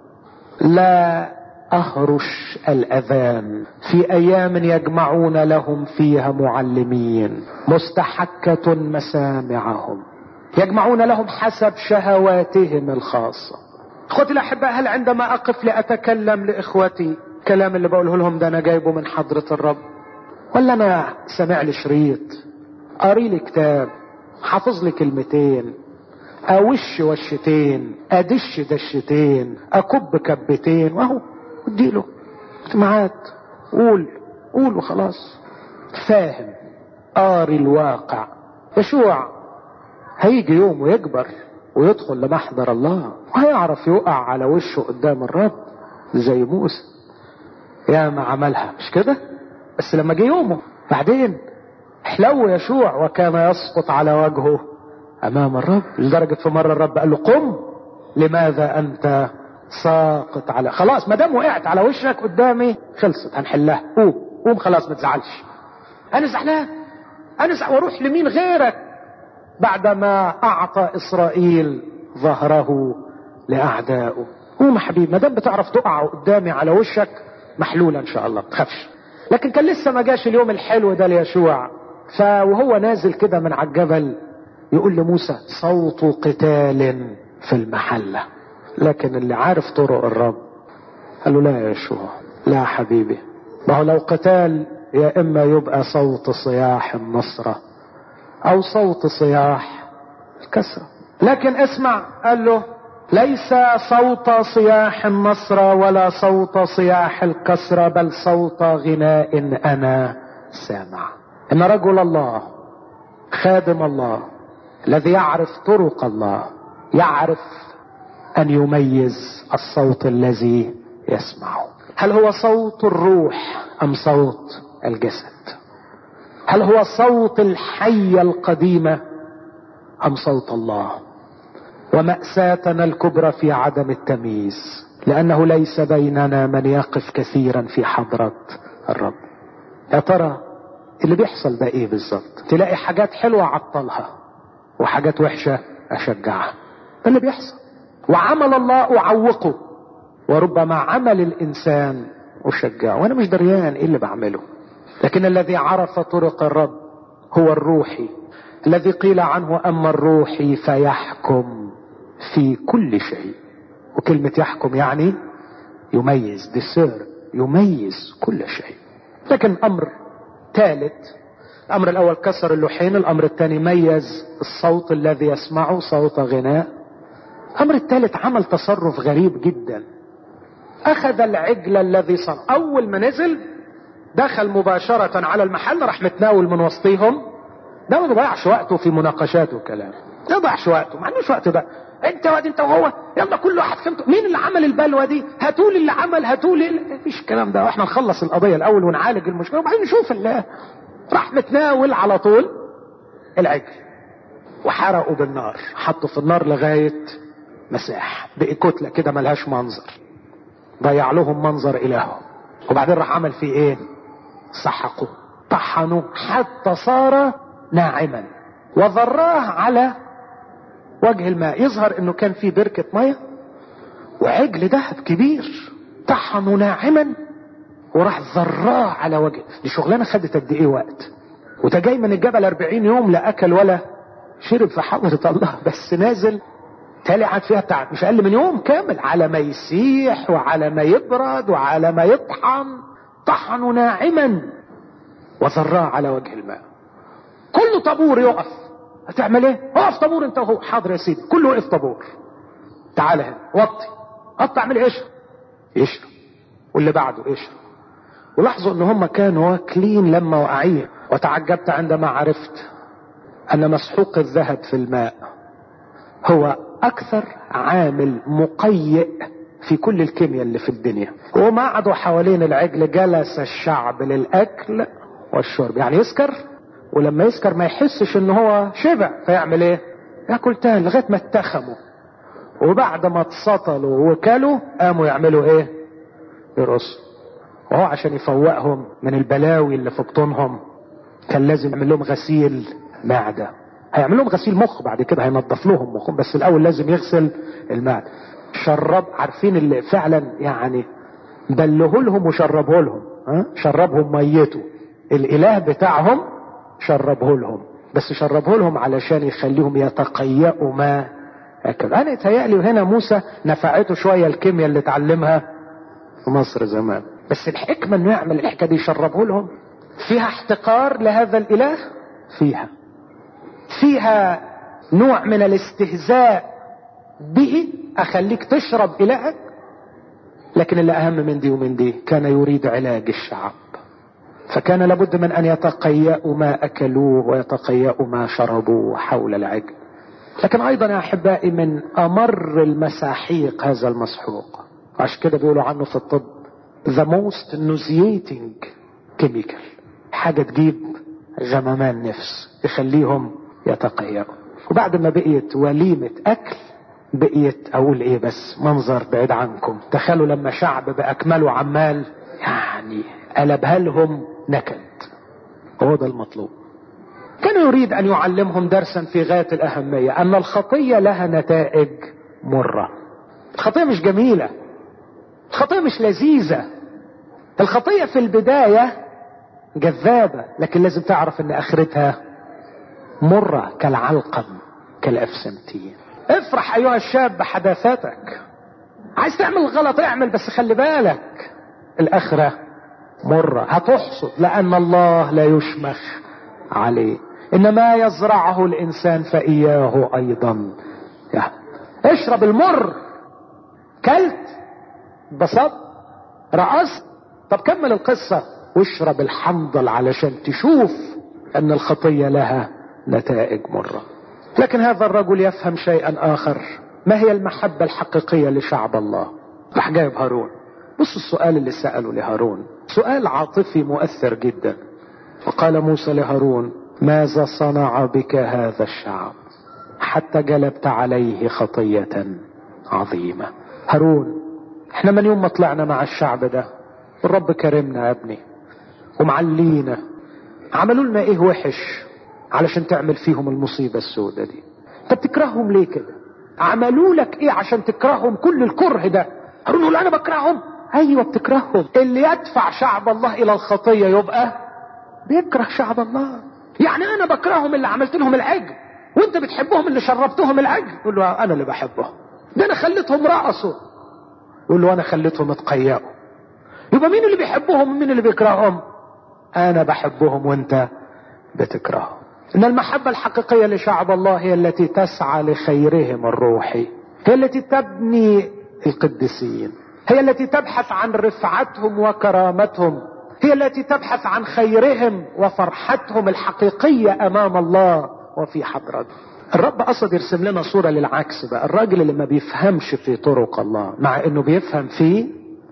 لا أهرش الأذان في أيام يجمعون لهم فيها معلمين مستحكة مسامعهم يجمعون لهم حسب شهواتهم الخاصة. اخوتي الأحباء، هل عندما أقف لأتكلم لإخوتي الكلام اللي بقوله لهم ده أنا جايبه من حضرة الرب، ولا أنا سمع لي شريط، قاري لي كتاب، حافظ لي كلمتين، أوش وشتين، أدش دشتين، أكب كبتين، وهو اديله اجتماعات قول وخلاص. فاهم، قاري الواقع. يشوع هيجي يوم ويكبر ويدخل لمحضر الله وهيعرف يقع على وشه قدام الرب زي موسى. يا ما عملها مش كده؟ بس لما جه يومه بعدين حلو يشوع وكان يسقط على وجهه امام الرب، لدرجة في مرة الرب قال له قم، لماذا انت ساقط على، خلاص ما دام وقعت على وشك قدامي خلصت هنحلها، قوم خلاص ما تزعلش. انا زعلان، واروح لمين غيرك بعدما اعطى اسرائيل ظهره لاعدائه؟ قوم يا حبيبي، ما دام بتعرف تقع قدامي على وشك محلولة ان شاء الله، ما تخافش. لكن كان لسه ما جاش اليوم الحلو ده ليشوع. وهو نازل كده من على الجبل يقول لموسى صوت قتال في المحلة. لكن اللي عارف طرق الرب قال له لا يا يشوع، لا حبيبي، ما هو لو قتال يا اما يبقى صوت صياح النصرة او صوت صياح الكسرة. لكن اسمع، قال له ليس صوت صياح النصرة ولا صوت صياح الكسرة، بل صوت غناء انا سامع. ان رجل الله خادم الله الذي يعرف طرق الله يعرف ان يميز الصوت الذي يسمعه. هل هو صوت الروح ام صوت الجسد؟ هل هو صوت الحية القديمة ام صوت الله؟ ومأساتنا الكبرى في عدم التمييز، لانه ليس بيننا من يقف كثيرا في حضرة الرب. يا ترى اللي بيحصل ده ايه بالظبط؟ تلاقي حاجات حلوة عطلها وحاجات وحشة اشجعها، ده اللي بيحصل. وعمل الله اعوقه، وربما عمل الانسان اشجعه وانا مش دريان ايه اللي بعمله. لكن الذي عرف طرق الرب هو الروحي الذي قيل عنه اما الروحي فيحكم في كل شيء. وكلمة يحكم يعني يميز، ديسير، يميز كل شيء. لكن امر ثالث، الامر الاول كسر اللوحين، الامر الثاني ميز الصوت الذي يسمعه صوت غناء. الامر الثالث عمل تصرف غريب جدا، اخذ العجل الذي صنع. اول ما نزل دخل مباشرة على المحل، راح متناول من وسطيهم. ده ما ضيعش وقته في مناقشات وكلام، ما ضيعش وقته، ما عندوش وقت. ده انت وهو، يلا كل واحد فهمته مين اللي عمل البلوه دي، هاتولي اللي عمل، هاتولي. مفيش الكلام ده، واحنا نخلص القضيه الاول ونعالج المشكله وبعدين نشوف الله. راح متناول على طول العجل وحرقوا بالنار، حطوا في النار لغايه مساح، بقي كتله كده ملهاش منظر، ضيع لهم منظر الههم. وبعدين راح عمل فيه ايه؟ سحقوا، طحنوا حتى صار ناعما وذراه على وجه الماء. يظهر انه كان في بركة مية وعجل ذهب كبير، طحنوا ناعما وراح ذراه على وجه. دي شغلانة خدت قد ايه وقت، وده جاي من الجبل 40 يوم لا اكل ولا شرب في حضرة الله، بس نازل تالي قعد فيها بتاع مش اقل من يوم كامل على ما يسيح وعلى ما يبرد وعلى ما يطحن. طحنوا ناعما وذراه على وجه الماء. كل طابور يقف، هتعمل ايه؟ اقف طابور انت وهو. حاضر يا سيدي. كله وقف طابور. تعال هنا وطي، اعمل ايه؟ يشرب، واللي بعده يشرب. ولاحظوا ان هم كانوا واكلين لما وقعين. وتعجبت عندما عرفت ان مسحوق الذهب في الماء هو اكثر عامل مقيء في كل الكيمياء اللي في الدنيا. وما قعدوا حوالين العجل جلس الشعب للاكل والشرب. يعني يسكر، ولما يسكر ما يحسش ان هو شبع، فيعمل ايه؟ ياكل تاني لغايه ما اتخموا. وبعد ما اتسطلوا وكلوا قاموا يعملوا ايه؟ يرقصوا. وهو عشان يفوقهم من البلاوي اللي في بطونهم كان لازم يعمل لهم غسيل معدة. هيعمل لهم غسيل مخ بعد كده، هينضف لهم مخهم، بس الاول لازم يغسل المعدة. عارفين اللي فعلا يعني بله لهم وشربه لهم، شربهم ميته، الاله بتاعهم شربه لهم، بس شربه لهم علشان يخليهم يتقيأوا ما اكل. انا يتهيألي هنا موسى نفعته شوية الكيمياء اللي اتعلمها في مصر زمان، بس الحكمة انه يعمل الحكاية دي يشربه لهم. فيها احتقار لهذا الاله، فيها نوع من الاستهزاء به، اخليك تشرب الهك. لكن اللي اهم من دي ومن دي كان يريد علاج الشعب، فكان لابد من ان يتقيأوا ما اكلوه ويتقيأوا ما شربوه حول العجل. لكن ايضا يا احبائي من امر المساحيق هذا المسحوق، عشان كده بيقولوا عنه في الطب the most nauseating chemical، حاجة تجيب غممان نفس يخليهم يتقيأوا. وبعد ما بقيت وليمة اكل بقيت اقول ايه بس منظر بعيد عنكم. تخيلوا لما شعب باكمله عمال يعني قلبها لهم نكد. هو ده المطلوب. كان يريد ان يعلمهم درسا في غاية الاهمية، ان الخطية لها نتائج مرة. الخطية مش جميلة، الخطية مش لذيذة، الخطية في البداية جذابة، لكن لازم تعرف ان اخرتها مرة كالعلقم كالافسنتين. افرح ايها الشاب بحداثتك، عايز تعمل غلط اعمل، بس خلي بالك الاخرة مرة، هتحصد، لان الله لا يشمخ عليه. انما يزرعه الانسان فاياه ايضا يعني. اشرب المر، كلت بسط رقصت، طب كمل القصة واشرب الحنظل علشان تشوف ان الخطية لها نتائج مرة. لكن هذا الرجل يفهم شيئا اخر. ما هي المحبة الحقيقية لشعب الله؟ راح جايب هارون. بص السؤال اللي سأله لهارون سؤال عاطفي مؤثر جدا. وقال موسى لهارون: ماذا صنع بك هذا الشعب حتى جلبت عليه خطية عظيمة؟ هارون، احنا من يوم ما طلعنا مع الشعب ده الرب كرمنا يا ابني ومعلينا. عملوا لنا ايه وحش علشان تعمل فيهم المصيبة السوداء دي؟ انت بتكرههم ليه كده؟ عملوا لك ايه عشان تكرههم كل الكره ده؟ هارون يقول: انا بكرههم. ايوه بتكرههم. اللي يدفع شعب الله الى الخطية يبقى بيكره شعب الله. يعني انا بكرههم اللي عملت لهم العجل، وانت بتحبهم اللي شربتهم العجل. يقول له: انا اللي بحبهم، ده انا خليتهم رقصوا. يقول له: انا خليتهم اتقيأوا. يبقى مين اللي بيحبهم ومين اللي بيكرههم؟ انا بحبهم وانت بتكرههم. ان المحبة الحقيقية لشعب الله هي التي تسعى لخيرهم الروحي، هي التي تبني القديسين، هي التي تبحث عن رفعتهم وكرامتهم، هي التي تبحث عن خيرهم وفرحتهم الحقيقية امام الله وفي حضرته. الرب قصد يرسم لنا صورة للعكس بقى. الراجل اللي ما بيفهمش في طرق الله مع انه بيفهم في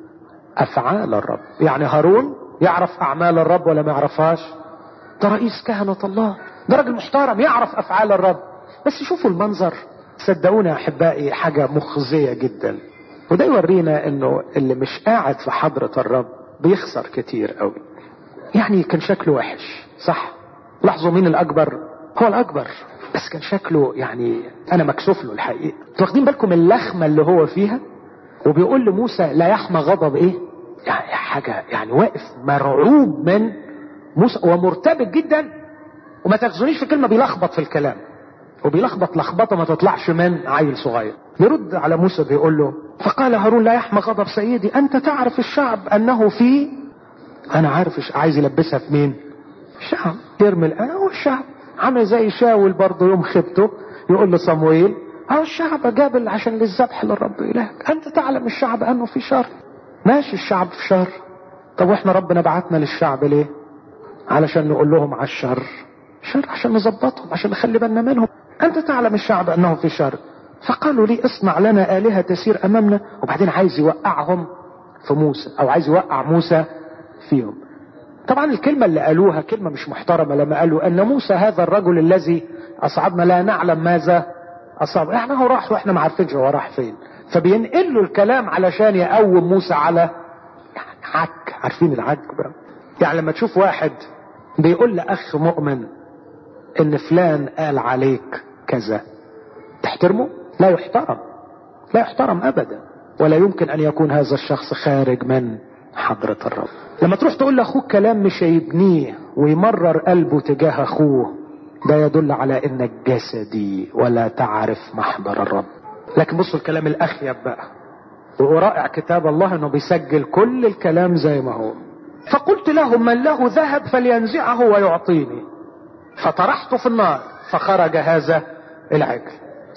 افعال الرب. يعني هارون يعرف اعمال الرب ولا ما يعرفهاش؟ ده رئيس كهنة الله، ده راجل محترم يعرف افعال الرب. بس شوفوا المنظر، صدقوني يا احبائي حاجة مخزية جدا. وده يورينا انه اللي مش قاعد في حضرة الرب بيخسر كتير قوي. يعني كان شكله وحش صح، لاحظوا مين الاكبر؟ هو الاكبر، بس كان شكله يعني انا مكسوف له الحقيقة. واخدين بالكم اللخمة اللي هو فيها؟ وبيقول لموسى: لا يحمى غضب ايه؟ يعني حاجة يعني واقف مرعوب من موسى ومرتبك جدا. وما تاخذونيش في كلمة، بيلخبط في الكلام، وبيلخبط لخبطة ما تطلعش من عيل صغير. يرد على موسى بيقول له: فقال هارون: لا يحمى غضب سيدي، انت تعرف الشعب انه في. انا عارف عايز يلبسها في مين؟ الشعب. يرمي هو الشعب عامل زي شاول برضه يوم خبته يقول لصمويل: الشعب جابل عشان للذبح للرب إلهك، انت تعلم الشعب انه في شر. ماشي الشعب في شر، طب واحنا ربنا بعتنا للشعب ليه؟ علشان نقول لهم على الشر، شر عشان نظبطهم، عشان نخلي بالنا منهم. انت تعلم الشعب انه في شر. فقالوا لي: اصنع لنا آلهة تسير امامنا. وبعدين عايز يوقعهم في موسى، او عايز يوقع موسى فيهم. طبعا الكلمة اللي قالوها كلمة مش محترمة لما قالوا ان موسى هذا الرجل الذي اصعدنا لا نعلم ماذا اصاب. احنا هو راح واحنا ما عارفينش هو راح فين. فبينقلوا الكلام علشان يقوم موسى على يعني عارفين العجب؟ يعني لما تشوف واحد بيقول لأخ مؤمن ان فلان قال عليك كذا، تحترمه؟ لا يحترم، لا يحترم ابدا، ولا يمكن ان يكون هذا الشخص خارج من حضرة الرب. لما تروح تقول لاخوك كلام مش هيبنيه ويمرر قلبه تجاه اخوه، ده يدل على انك جسدي ولا تعرف محضر الرب. لكن بصوا الكلام الاخيب بقى، ورائع كتاب الله انه بيسجل كل الكلام زي ما هو. فقلت لهم من له ذهب فلينزعه ويعطيني، فطرحته في النار فخرج هذا العجل.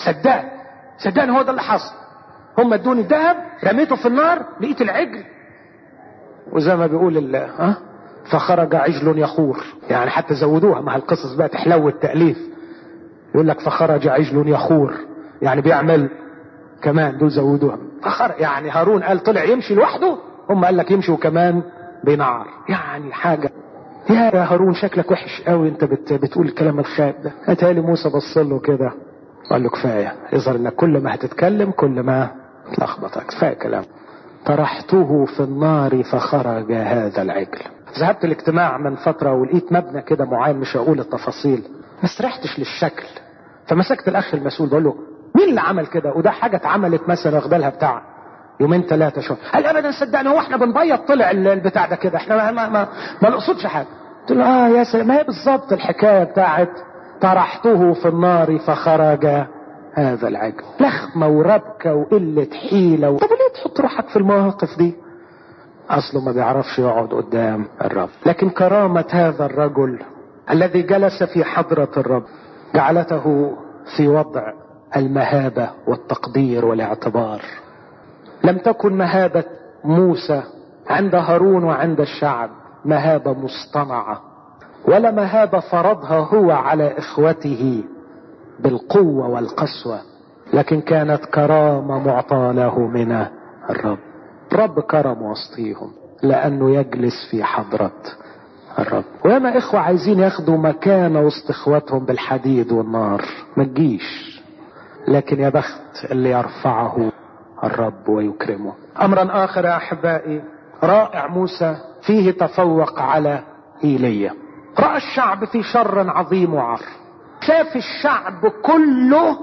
صدقني هو ده اللي حصل. هم ادوني الذهب، رميته في النار، لقيت العجل، وزي ما بيقول فخرج عجل يخور. يعني حتى زودوها مع القصص بقى تحلو التأليف، يقول لك فخرج عجل يخور، يعني بيعمل كمان، دول زودوها. يعني هارون قال طلع يمشي لوحده، هم قال لك يمشي وكمان بنار. يعني حاجة، يا هارون شكلك وحش قوي انت بتقول الكلام الخايب ده. اتهالي موسى بص له كده وقال له كفاية، يظهر انك كل ما هتتكلم كل ما تلخبطك، كفاية كلام. طرحته في النار فخرج هذا العجل. ذهبت الاجتماع من فترة ولقيت مبنى كده معين، مش هقول التفاصيل، ما استريحتش للشكل، فمسكت الاخ المسؤول بقول له مين اللي عمل كده؟ وده حاجة اتعملت مثلا واخدالها بتاع يومين 3 شهور. قال ابدا صدقني، هو احنا بنبيض طلع البتاع ده كده، احنا ما نقصدش حاجة. قلت له يا سلام، ما هي بالظبط الحكاية بتاعت طرحته في النار فخرج هذا العجل. لخمة وربكة وقلة حيلة طب ليه تحط روحك في المواقف دي؟ اصله ما بيعرفش يقعد قدام الرب. لكن كرامة هذا الرجل الذي جلس في حضرة الرب جعلته في وضع المهابة والتقدير والاعتبار. لم تكن مهابة موسى عند هارون وعند الشعب مهابة مصطنعة، ولا مهابة فرضها هو على اخوته بالقوة والقسوة، لكن كانت كرامة معطاة له من الرب. رب كرم وسطيهم لانه يجلس في حضرة الرب. وياما اخوة عايزين ياخدوا مكانة وسط اخواتهم بالحديد والنار، ما تجيش. لكن يا بخت اللي يرفعه الرب ويكرمه. امرا اخر يا احبائي، رائع موسى فيه تفوق على ايليا. رأى الشعب في شر عظيم وعار، شاف الشعب كله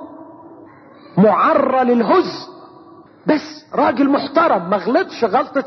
معرى للهز، بس راجل محترم ما غلطش غلطة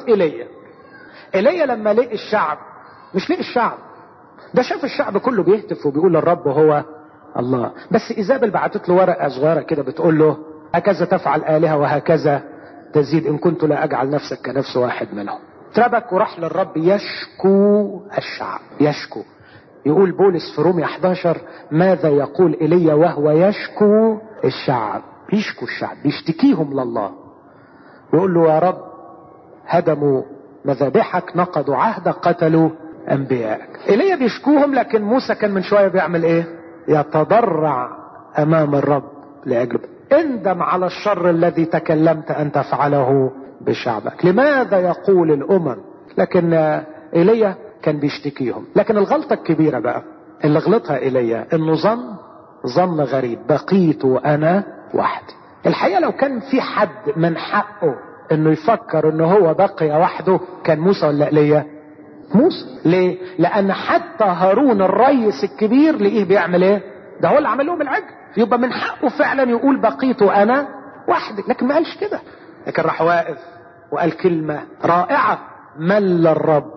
ايليا لما لقي الشعب، مش لقي الشعب ده، شاف الشعب كله بيهتف وبيقول الرب هو الله. بس ايزابل بعتت له ورقة صغيرة كده بتقول له هكذا تفعل آلهة وهكذا تزيد إن كنت لا أجعل نفسك كنفس واحد منهم. تربك وراح للرب يشكو الشعب، يشكو. يقول بولس في رومية 11 ماذا يقول إيليا وهو يشكو الشعب؟ يشكو الشعب، يشتكيهم لله، ويقول له يا رب هدموا مذابحك، نقضوا عهدك، قتلوا أنبيائك. إيليا بيشكوهم، لكن موسى كان من شوية بيعمل إيه؟ يتضرع أمام الرب لأجل اندم على الشر الذي تكلمت أن تفعله بشعبك. لماذا يقول الأمم؟ لكن إيليا كان بيشتكيهم. لكن الغلطة الكبيرة بقى اللي غلطها إيليا انه ظن غريب، بقيت أنا وحدي. الحقيقة لو كان في حد من حقه انه يفكر انه هو بقي وحده كان موسى ولا إيليا؟ موسى. ليه؟ لأن حتى هارون الريس الكبير لقيه بيعمل ايه؟ ده هو اللي عمل لهم العجل، يبقى من حقه فعلا يقول بقيت أنا وحدي. لكن ما قالش كده، لكن راح واقف وقال كلمة رائعة: مل الرب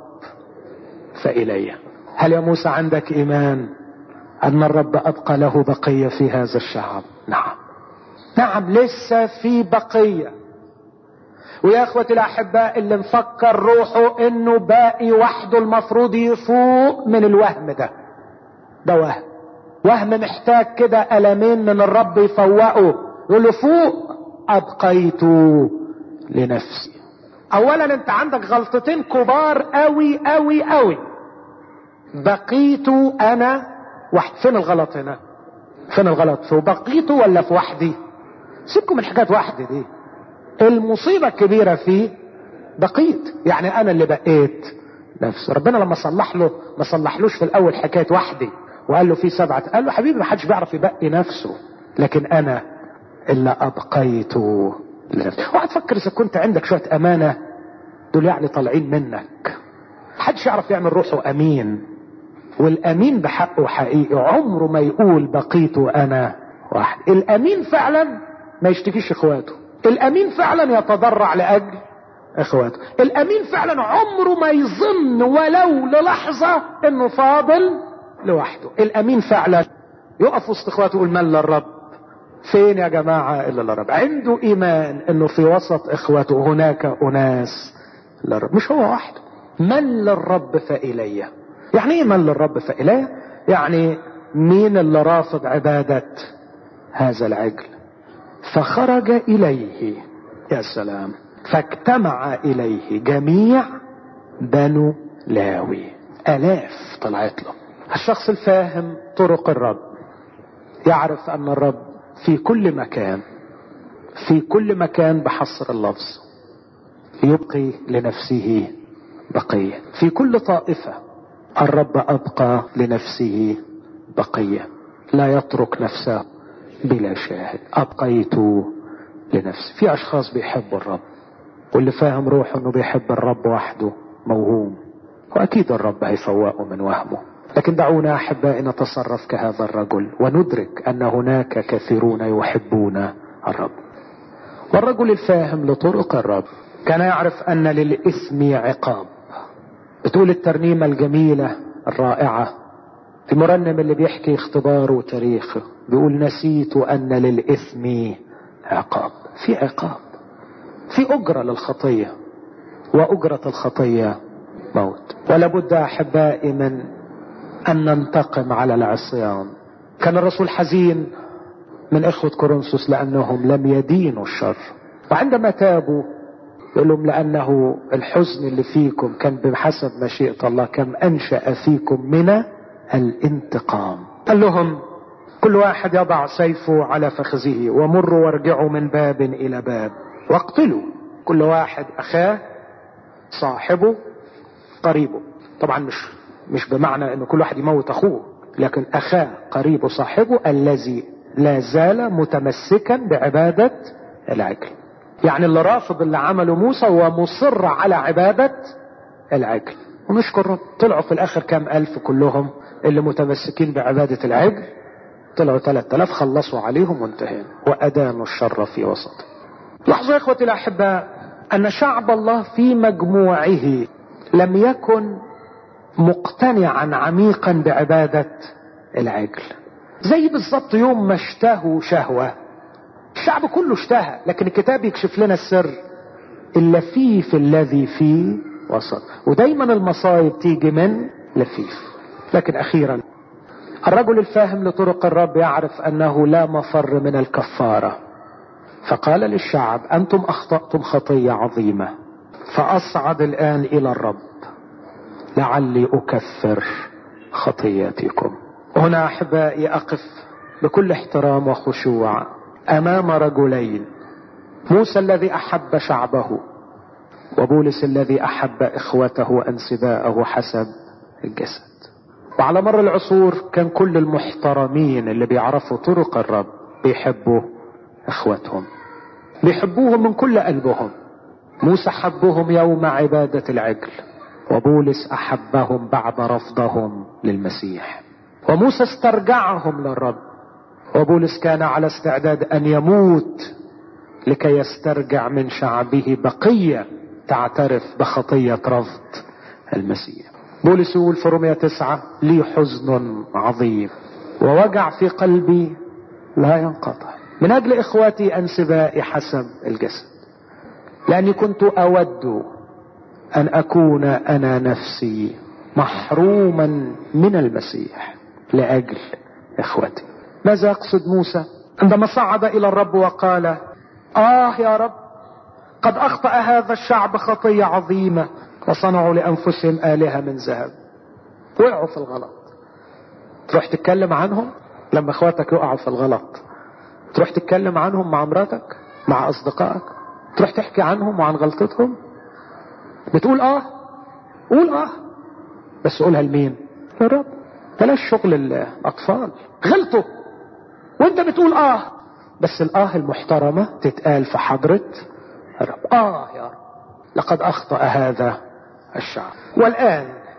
فإلي. هل يا موسى عندك إيمان أن الرب أبقى له بقية في هذا الشعب؟ نعم لسه في بقية. ويا اخوتي الاحباء اللي مفكر روحه انه باقي وحده المفروض يفوق من الوهم ده وهم محتاج كده ألمين من الرب يفوقه، يقول له فوق: أبقيت لنفسي. أولا أنت عندك غلطتين كبار قوي قوي قوي. بقيت أنا وحدي. فين الغلط هنا؟ فين الغلط؟ في بقيت ولا في وحدي؟ سيبكم من حكاية وحدي دي. المصيبة الكبيرة فيه بقيت، يعني أنا اللي بقيت نفسي. ربنا لما صلح له ما صلحلوش في الأول حكاية وحدي وقال له في 7، قال له حبيبي ما حدش بيعرف يبقي نفسه، لكن انا اللي ابقيت لنفسي. اوعى تفكر اذا كنت عندك شوية امانة دول يعني طالعين منك. محدش يعرف يعمل روحه امين، والامين بحقه حقيقي عمره ما يقول بقيت انا واحد. الامين فعلا ما يشتكيش اخواته، الامين فعلا يتضرع لاجل اخواته، الامين فعلا عمره ما يظن ولو للحظة انه فاضل لوحده. الامين فعلا يقف وسط اخواته يقول من للرب، فين يا جماعة الا للرب. عنده ايمان انه في وسط اخواته هناك اناس للرب، مش هو وحده. من للرب فإليه. يعني ايه من للرب فإليه؟ يعني مين اللي رافض عبادة هذا العجل؟ فخرج اليه، يا سلام، فاجتمع اليه جميع بنو لاوي. الاف طلعت له. الشخص الفاهم طرق الرب يعرف ان الرب في كل مكان، في كل مكان بحصر اللفظ يبقي لنفسه بقية. في كل طائفة الرب أبقى لنفسه بقية، لا يترك نفسه بلا شاهد. أبقيت لنفسي. في أشخاص بيحبوا الرب، واللي فاهم روحه أنه بيحب الرب وحده موهوم، وأكيد الرب هيفوقه من وهمه. لكن دعونا أحبائي نتصرف كهذا الرجل وندرك أن هناك كثيرون يحبون الرب. والرجل الفاهم لطرق الرب كان يعرف أن للإثم عقاب. بتقول الترنيمة الجميلة الرائعة، المرنم اللي بيحكي اختباره وتاريخه بيقول نسيت أن للإثم عقاب. في عقاب، في أجرة للخطية، وأجرة الخطية موت. ولابد أحبائي من أن ننتقم على العصيان. كان الرسول حزين من إخوة كورنثوس لأنهم لم يدينوا الشر، وعندما تابوا يقول لهم لأنه الحزن اللي فيكم كان بحسب مشيئة الله كم أنشأ فيكم من الانتقام. قال لهم كل واحد يضع سيفه على فخذه ومروا وارجعوا من باب إلى باب واقتلوا كل واحد أخاه صاحبه قريبه. طبعا مش بمعنى أنه كل واحد يموت أخوه، لكن أخاه قريبه صاحبه الذي لا زال متمسكا بعبادة العجل. يعني اللي رافض اللي عمله موسى ومصر على عبادة العجل. ونشكر رب طلعوا في الاخر كام الف كلهم اللي متمسكين بعبادة العجل، طلعوا 3000 خلصوا عليهم وانتهينا وادانوا الشر في وسطه. لاحظوا يا اخوتي الاحباء ان شعب الله في مجموعه لم يكن مقتنعا عميقا بعبادة العجل. زي بالضبط يوم ما اشتهوا شهوة، الشعب كله اشتهى، لكن الكتاب يكشف لنا السر اللفيف الذي في وسط. ودايما المصايب تيجي من لفيف. لكن اخيرا الرجل الفاهم لطرق الرب يعرف انه لا مفر من الكفارة، فقال للشعب انتم اخطأتم خطية عظيمة، فاصعد الان الى الرب لعلي اكفر خطياتكم. وهنا احبائي اقف بكل احترام وخشوع امام رجلين، موسى الذي احب شعبه، وبولس الذي احب اخوته وانسباءه حسب الجسد. وعلى مر العصور كان كل المحترمين اللي بيعرفوا طرق الرب بيحبوا اخوتهم، بيحبوهم من كل قلبهم. موسى حبهم يوم عبادة العجل، وبولس احبهم بعد رفضهم للمسيح. وموسى استرجعهم للرب، وبولس كان على استعداد ان يموت لكي يسترجع من شعبه بقية تعترف بخطية رفض المسيح. بولس يقول في رومية 9 لي حزن عظيم ووجع في قلبي لا ينقطع من اجل اخواتي انسبائي حسب الجسد، لاني كنت اود ان اكون انا نفسي محروما من المسيح لاجل اخوتي. ماذا يقصد موسى عندما صعد الى الرب وقال يا رب قد اخطأ هذا الشعب خطية عظيمة وصنعوا لانفسهم آلهة من ذهب. وقعوا في الغلط. تروح تتكلم عنهم لما اخواتك يقعوا في الغلط؟ تروح تتكلم عنهم مع مراتك، مع اصدقائك؟ تروح تحكي عنهم وعن غلطتهم؟ بتقول قول بس قولها لمين؟ للرب. بلاش شغل الاطفال. غلطوا وانت بتقول بس المحترمة تتقال في حضرة الرب. يا رب لقد اخطأ هذا الشعب. والان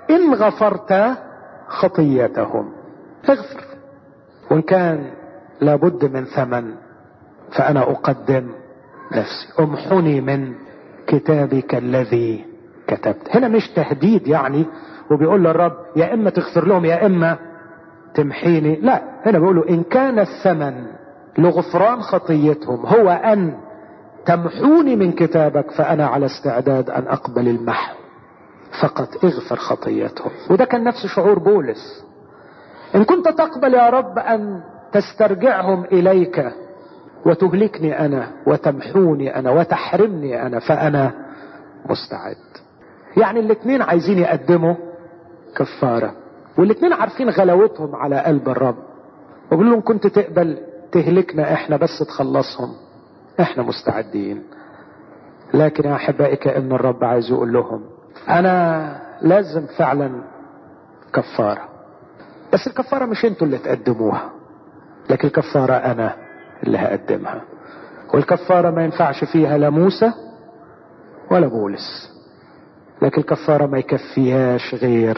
ان غفرت خطيتهم اغفر. وان كان لابد من ثمن فانا اقدم نفسي. امحني من كتابك الذي كتبت. هنا مش تهديد يعني وبيقول للرب يا اما تغفر لهم يا اما تمحيني، لا، هنا بيقولوا ان كان الثمن لغفران خطيتهم هو ان تمحوني من كتابك فانا على استعداد ان اقبل المحو، فقط اغفر خطيتهم. وده كان نفس شعور بولس. ان كنت تقبل يا رب ان تسترجعهم اليك وتهلكني انا وتمحوني انا وتحرمني انا فانا مستعد. يعني الاتنين عايزين يقدموا كفارة، والاتنين عارفين غلاوتهم على قلب الرب، وبيقول لهم كنت تقبل تهلكنا احنا بس تخلصهم احنا مستعدين. لكن يا احبائي كأن الرب عايز يقول لهم انا لازم فعلا كفارة، بس الكفارة مش انتوا اللي تقدموها، لكن الكفارة انا اللي هقدمها. والكفارة ما ينفعش فيها لا موسى ولا بولس، لكن الكفارة ما يكفيهاش غير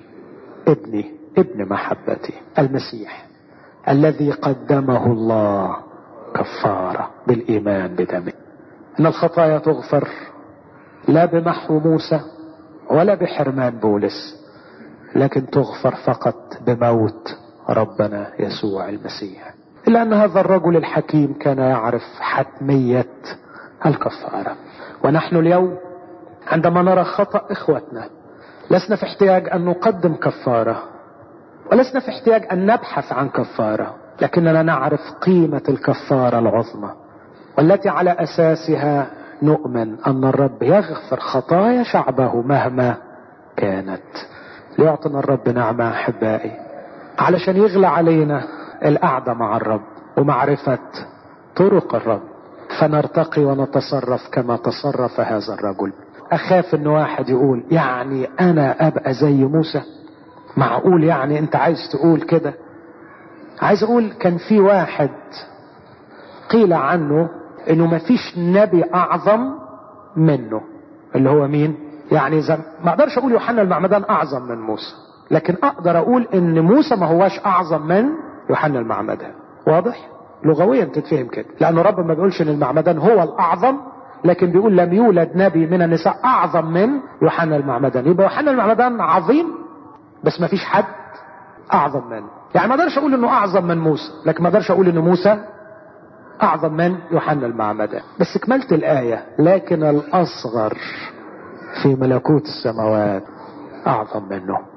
ابن محبتي المسيح الذي قدمه الله كفارة بالإيمان بدمه. إن الخطايا تغفر لا بمحو موسى ولا بحرمان بولس، لكن تغفر فقط بموت ربنا يسوع المسيح. إلا أن هذا الرجل الحكيم كان يعرف حتمية الكفارة. ونحن اليوم عندما نرى خطأ إخوتنا لسنا في احتياج أن نقدم كفارة، ولسنا في احتياج أن نبحث عن كفارة، لكننا نعرف قيمة الكفارة العظمى والتي على أساسها نؤمن أن الرب يغفر خطايا شعبه مهما كانت. ليعطنا الرب نعمة أحبائي علشان يغلى علينا القعدة مع الرب ومعرفة طرق الرب، فنرتقي ونتصرف كما تصرف هذا الرجل. أخاف أن واحد يقول يعني أنا أبقى زي موسى؟ معقول يعني أنت عايز تقول كده؟ عايز أقول كان في واحد قيل عنه أنه مفيش نبي أعظم منه، اللي هو مين؟ يعني ما أقدرش أقول يوحنا المعمدان أعظم من موسى، لكن أقدر أقول أن موسى ما هواش أعظم من يوحنا المعمدان. واضح؟ لغويا تتفهم كده، لأن رب ما بيقولش أن المعمدان هو الأعظم، لكن بيقول لم يولد نبي من النساء أعظم من يوحنا المعمدان. يبقى يوحنا المعمدان عظيم بس ما فيش حد أعظم منه. يعني ما أقدرش أقول أنه أعظم من موسى، لكن ما أقدرش أقول أن موسى أعظم من يوحنا المعمدان. بس كملت الآية لكن الأصغر في ملكوت السماوات أعظم منه.